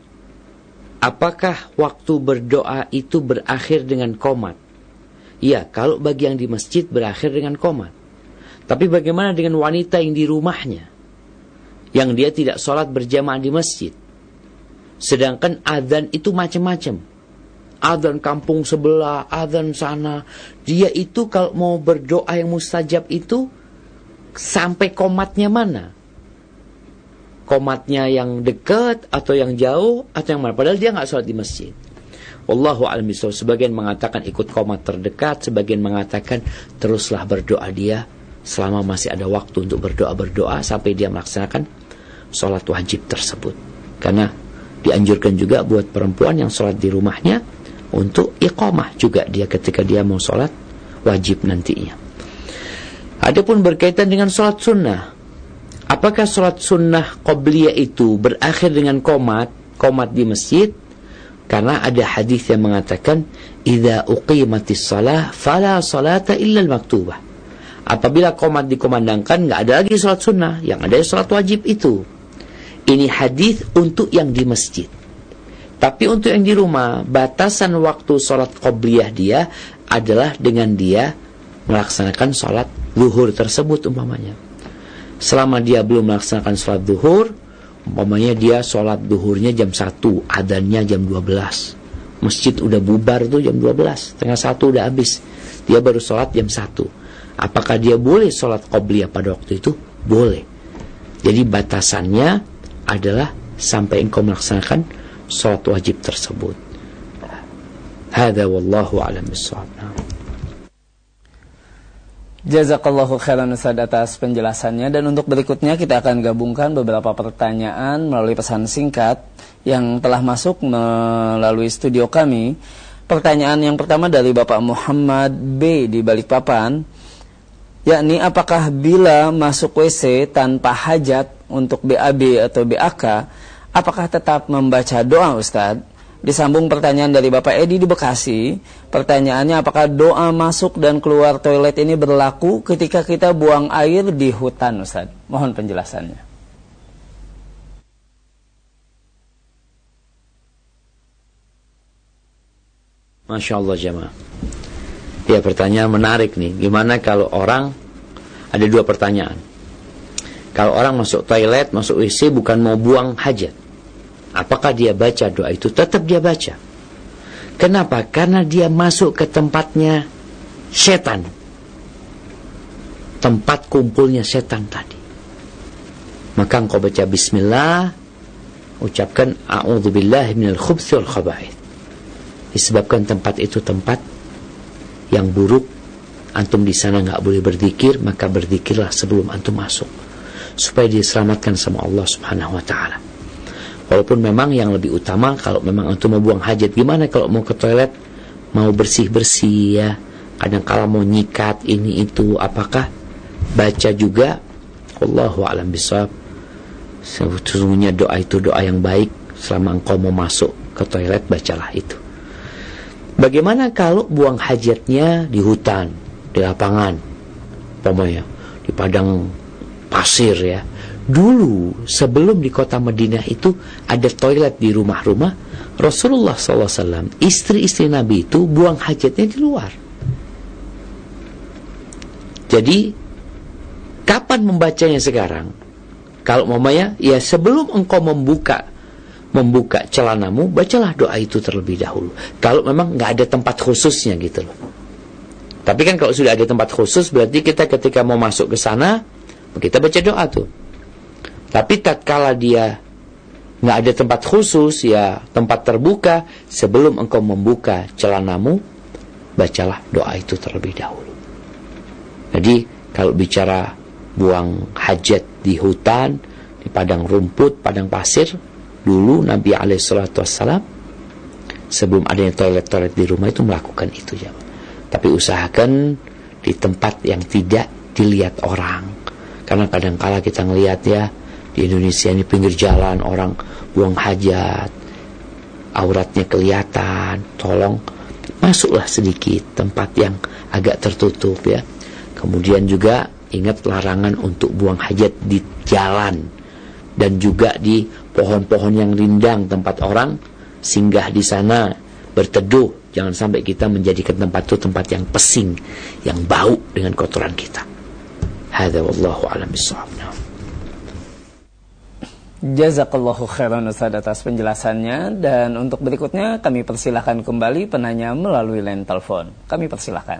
Apakah waktu berdoa itu berakhir dengan qomat? Iya, kalau bagi yang di masjid berakhir dengan qomat. Tapi bagaimana dengan wanita yang di rumahnya, yang dia tidak sholat berjamaah di masjid? Sedangkan azan itu macam-macam. Azan kampung sebelah, azan sana. Dia itu kalau mau berdoa yang mustajab itu sampai qomatnya mana? Qomatnya yang dekat atau yang jauh atau yang mana? Padahal dia nggak sholat di masjid. Wallahu a'lam bishawab. Sebagian mengatakan ikut qomat terdekat, sebagian mengatakan teruslah berdoa dia selama masih ada waktu untuk berdoa-berdoa sampai dia melaksanakan sholat wajib tersebut. Karena dianjurkan juga buat perempuan yang sholat di rumahnya untuk iqamah juga dia ketika dia mau sholat wajib nantinya. Adapun berkaitan dengan sholat sunnah, apakah sholat sunnah qobliyah itu berakhir dengan qomat, qomat di masjid? Karena ada hadis yang mengatakan, idza uqimatis shalah fala salata illa al-maktubah. Apabila qomat dikumandangkan, nggak ada lagi sholat sunnah, yang ada sholat wajib itu. Ini hadis untuk yang di masjid. Tapi untuk yang di rumah, batasan waktu sholat qobliyah dia adalah dengan dia melaksanakan sholat zuhur tersebut umpamanya. Selama dia belum melaksanakan sholat zuhur, umpamanya dia sholat zuhurnya jam satu, adzannya jam dua belas. Masjid udah bubar tuh jam dua belas, setengah satu udah habis. Dia baru sholat jam satu. Apakah dia boleh sholat qobliyah pada waktu itu? Boleh. Jadi batasannya adalah sampai engkau melaksanakan sholat wajib tersebut. Hadza wallahu a'lam bishawab. Jazakallahu khairan Ustaz atas penjelasannya. Dan untuk berikutnya kita akan gabungkan beberapa pertanyaan melalui pesan singkat yang telah masuk melalui studio kami. Pertanyaan yang pertama dari Bapak Muhammad B di Balikpapan, yakni apakah bila masuk W C tanpa hajat untuk B A B atau B A K, apakah tetap membaca doa Ustaz? Disambung pertanyaan dari Bapak Edi di Bekasi. Pertanyaannya, apakah doa masuk dan keluar toilet ini berlaku ketika kita buang air di hutan Ustaz? Mohon penjelasannya. Masya Allah jemaah. Ya, pertanyaan menarik nih. Gimana kalau orang ada dua pertanyaan. Kalau orang masuk toilet, masuk W C bukan mau buang hajat, apakah dia baca doa itu? Tetap dia baca. Kenapa? Karena dia masuk ke tempatnya setan, tempat kumpulnya setan tadi. Maka engkau baca bismillah, ucapkan a'udzubillahi minal khubthi wal khaba'ith. Disebabkan tempat itu tempat yang buruk, antum di sana enggak boleh berzikir, maka berzikirlah sebelum antum masuk, supaya diselamatkan sama Allah Subhanahu wa taala. Walaupun memang yang lebih utama kalau memang antum mau buang hajat, gimana kalau mau ke toilet, mau bersih-bersih ya, kadang kala mau nyikat ini itu, apakah baca juga? Wallahu a'lam bishawab. Sesungguhnya doa itu doa yang baik. Selama engkau mau masuk ke toilet, bacalah itu. Bagaimana kalau buang hajatnya di hutan, di lapangan, umpamanya di padang pasir ya. Dulu sebelum di kota Madinah itu ada toilet di rumah-rumah. Rasulullah shallallahu alaihi wasallam, istri-istri Nabi itu buang hajatnya di luar. Jadi kapan membacanya sekarang? Kalau umpamanya ya sebelum engkau membuka membuka celanamu, bacalah doa itu terlebih dahulu. Kalau memang nggak ada tempat khususnya gitu loh. Tapi kan kalau sudah ada tempat khusus, berarti kita ketika mau masuk ke sana, kita baca doa tuh. Tapi tatkala dia nggak ada tempat khusus, ya tempat terbuka, sebelum engkau membuka celanamu, bacalah doa itu terlebih dahulu. Jadi kalau bicara buang hajat di hutan, di padang rumput, padang pasir, dulu Nabi alaihi salatu wassalam sebelum adanya toilet-toilet di rumah itu melakukan itu ya. Tapi usahakan di tempat yang tidak dilihat orang. Karena kadang-kala kita ngelihat ya, di Indonesia ini pinggir jalan orang buang hajat, auratnya kelihatan. Tolong masuklah sedikit tempat yang agak tertutup ya. Kemudian juga ingat larangan untuk buang hajat di jalan dan juga di pohon-pohon yang rindang tempat orang singgah di sana berteduh. Jangan sampai kita menjadikan tempat itu tempat yang pesing, yang bau dengan kotoran kita. Hadza wallahu a'lam bishawab. Jazakallahu khairan Ustaz atas penjelasannya. Dan untuk berikutnya kami persilahkan kembali penanya melalui line telepon. Kami persilahkan.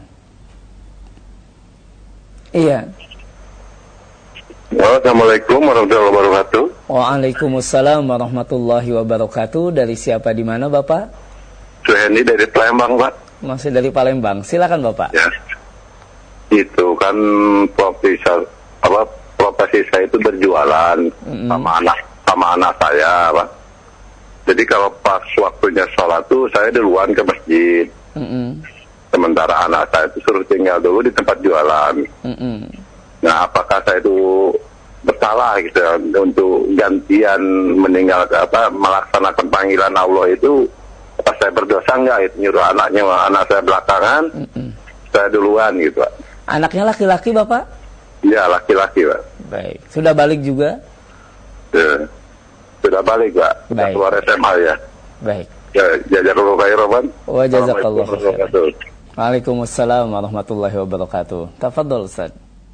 Iya. Assalamualaikum warahmatullahi wabarakatuh. Waalaikumsalam warahmatullahi wabarakatuh. Dari siapa di mana Bapak? Suhendi dari Palembang, Pak. Masih dari Palembang. Silakan Bapak. Ya. Itu kan profesi apa profesi saya itu berjualan mm-hmm. sama anak sama anak saya, Pak. Jadi kalau pas waktunya sholat tuh saya duluan ke masjid. Mm-hmm. Sementara anak saya itu suruh tinggal dulu di tempat jualan. Mm-hmm. Nah, apakah saya itu bersalah gitu ya, untuk gantian meninggal apa melaksanakan panggilan Allah itu? Apa saya berdosa enggak gitu, nyuruh anaknya anak saya belakangan, mm-mm. saya duluan gitu, Pak. Anaknya laki-laki, Bapak? Iya, laki-laki, Pak. Baik. Sudah balik juga? Ya. Sudah balik, Pak. Sudah keluar S M A ya. Baik. Ya, jazakallahu khairan. Wa jazakallahu khairan. Waalaikumsalam warahmatullahi wabarakatuh. Tafadhol, Ustaz.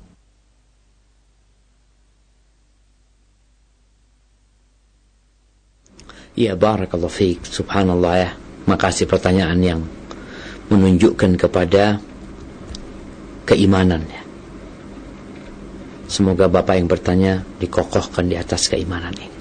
Ya, barakallahu fiik. Subhanallah ya. Makasih pertanyaan yang menunjukkan kepada keimanan ya. Semoga Bapak yang bertanya dikokohkan di atas keimanan ini.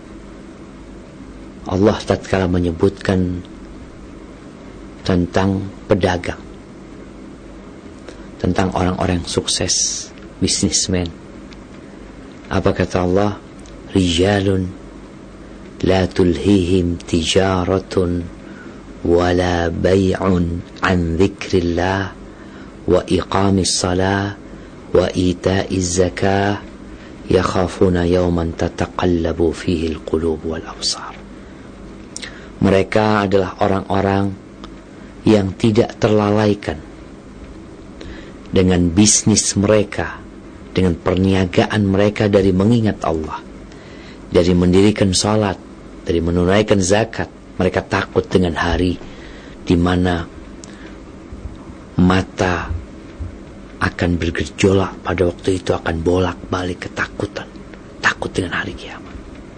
Allah tatkala menyebutkan tentang pedagang, tentang orang-orang sukses, bisnismen. Apa kata Allah? Rijalun لا تلهيهم تجارة ولا بيع عن ذكر الله وإقام الصلاة وإيتاء الزكاة يخافون يوما تتقلب فيه القلوب والأبصار. Mereka adalah orang-orang yang tidak terlalaikan dengan bisnis mereka, dengan perniagaan mereka dari mengingat Allah, dari mendirikan salat, dari menunaikan zakat. Mereka takut dengan hari di mana mata akan bergejolak pada waktu itu, akan bolak-balik ketakutan, takut dengan hari kiamat.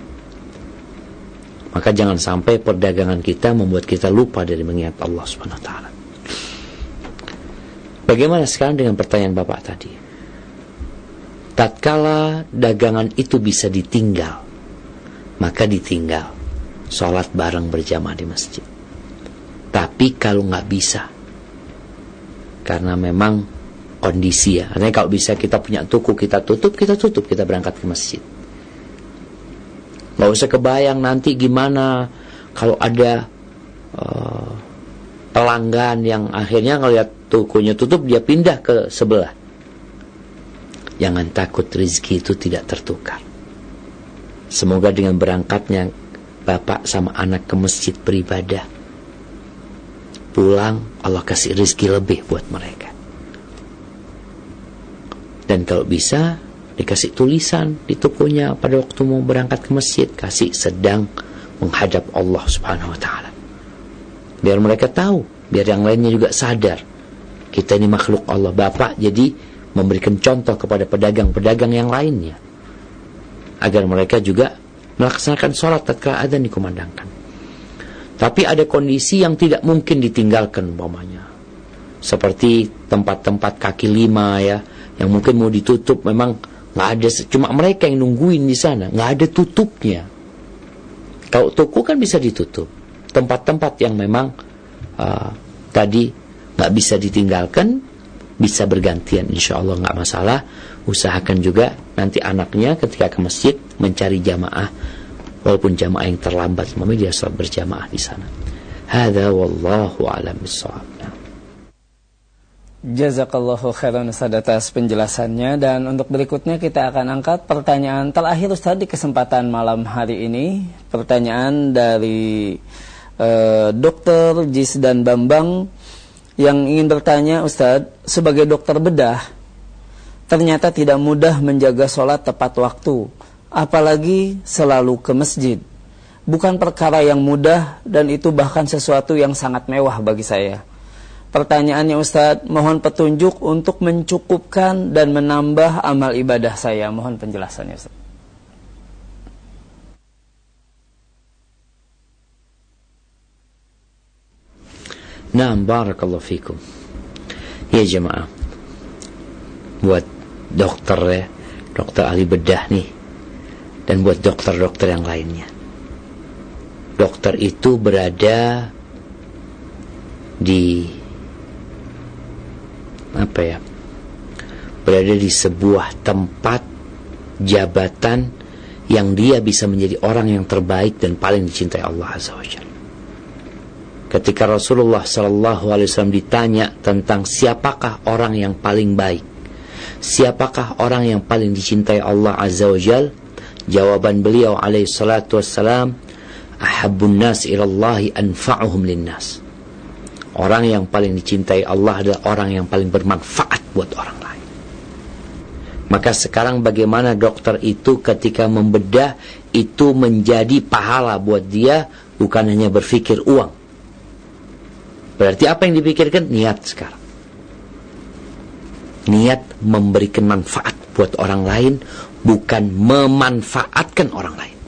Maka jangan sampai perdagangan kita membuat kita lupa dari mengingat Allah Subhanahu wa taala. Bagaimana sekarang dengan pertanyaan Bapak tadi? Tatkala dagangan itu bisa ditinggal, maka ditinggal sholat bareng berjamaah di masjid. Tapi kalau nggak bisa, karena memang kondisi ya, artinya kalau bisa kita punya toko, kita tutup, kita tutup, kita berangkat ke masjid. Nggak usah kebayang nanti gimana kalau ada uh, pelanggan yang akhirnya ngelihat tokonya tutup, dia pindah ke sebelah. Jangan takut, rezeki itu tidak tertukar. Semoga dengan berangkatnya bapak sama anak ke masjid beribadah, pulang Allah kasih rezeki lebih buat mereka. Dan kalau bisa dikasih tulisan di tokonya pada waktu mau berangkat ke masjid, kasih sedang menghadap Allah Subhanahu wa taala. Biar mereka tahu, biar yang lainnya juga sadar, kita ini makhluk Allah. Bapak jadi memberikan contoh kepada pedagang-pedagang yang lainnya, agar mereka juga melaksanakan sholat tatkala adzan dikumandangkan. Tapi ada kondisi yang tidak mungkin ditinggalkan, umpamanya seperti tempat-tempat kaki lima ya, yang mungkin mau ditutup, memang nggak ada, cuma mereka yang nungguin di sana, nggak ada tutupnya. Kalau toko kan bisa ditutup. Tempat-tempat yang memang uh, tadi nggak bisa ditinggalkan, bisa bergantian, insya Allah nggak masalah. Usahakan juga nanti anaknya ketika ke masjid mencari jamaah, walaupun jamaah yang terlambat, mami dia sholat berjamaah di sana. Hadza wallahu a'lam bissawab. Jazakallahu khairan Ustaz atas penjelasannya. Dan untuk berikutnya kita akan angkat pertanyaan terakhir Ustaz di kesempatan malam hari ini. Pertanyaan dari uh, Dokter Jis dan Bambang yang ingin bertanya, Ustaz, sebagai dokter bedah, ternyata tidak mudah menjaga sholat tepat waktu, apalagi selalu ke masjid. Bukan perkara yang mudah, dan itu bahkan sesuatu yang sangat mewah bagi saya. Pertanyaannya, Ustaz, mohon petunjuk untuk mencukupkan dan menambah amal ibadah saya. Mohon penjelasannya, Ustaz. Naam, barakallahu fikum. Ya jemaah, buat dokter ya, dokter ahli bedah nih, dan buat dokter-dokter yang lainnya, dokter itu berada di apa ya, berada di sebuah tempat jabatan yang dia bisa menjadi orang yang terbaik dan paling dicintai Allah Azza wa Jalla. Ketika Rasulullah sallallahu alaihi wasallam ditanya tentang siapakah orang yang paling baik, siapakah orang yang paling dicintai Allah Azza wa Jalla, jawaban beliau alaihi salatu wassalam, ahabbun nas ilallahi anfa'uhum linnas. Orang yang paling dicintai Allah adalah orang yang paling bermanfaat buat orang lain. Maka sekarang bagaimana dokter itu ketika membedah itu menjadi pahala buat dia, bukan hanya berpikir uang. Berarti apa yang dipikirkan? Niat sekarang. Niat memberikan manfaat buat orang lain, bukan memanfaatkan orang lain.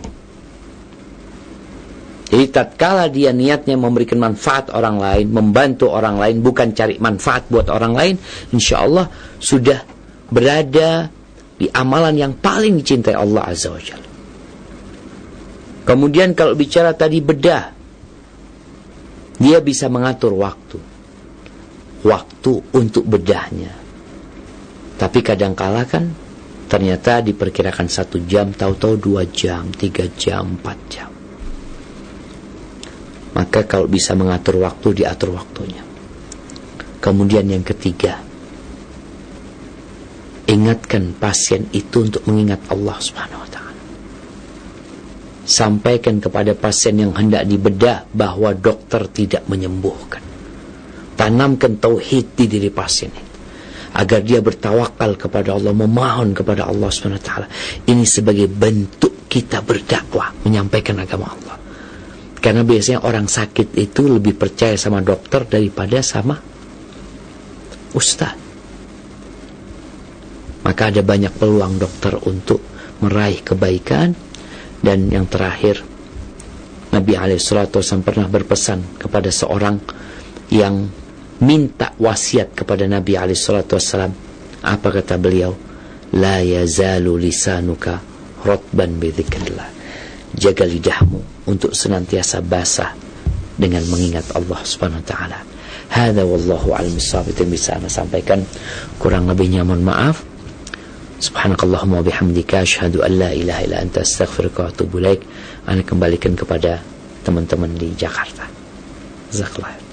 Jadi tatkala dia niatnya memberikan manfaat orang lain, membantu orang lain, bukan cari manfaat buat orang lain, insya Allah sudah berada di amalan yang paling dicintai Allah Azza wa Jalla. Kemudian kalau bicara tadi bedah, dia bisa mengatur waktu. Waktu untuk bedahnya. Tapi kadangkala kan ternyata diperkirakan satu jam, tahu-tahu dua jam, tiga jam, empat jam. Maka kalau bisa mengatur waktu, diatur waktunya. Kemudian yang ketiga, ingatkan pasien itu untuk mengingat Allah Subhanahu wa taala. Sampaikan kepada pasien yang hendak dibedah bahwa dokter tidak menyembuhkan. Tanamkan tauhid di diri pasien itu, agar dia bertawakal kepada Allah, memohon kepada Allah Subhanahu wa taala. Ini sebagai bentuk kita berdakwah, menyampaikan agama Allah. Karena biasanya orang sakit itu lebih percaya sama dokter daripada sama ustaz. maka ada banyak peluang dokter untuk meraih kebaikan. Dan yang terakhir, Nabi alaihi salatu wasallam pernah berpesan kepada seorang yang minta wasiat kepada Nabi alaihi salatu wasallam. Apa kata beliau? La yazalu lisanuka rotban bi dzikrillah. Jaga lidahmu untuk senantiasa basah dengan mengingat Allah Subhanahu wa taala. Hadza wallahu a'lam bissawab. Itu yang bisa Anda sampaikan, kurang lebihnya mohon maaf. Subhanakallahumma wa bihamdika asyhadu an la ilaha illa anta astaghfiruka wa atubu ilaik. Anda kembalikan kepada teman-teman di Jakarta. Jazakallah.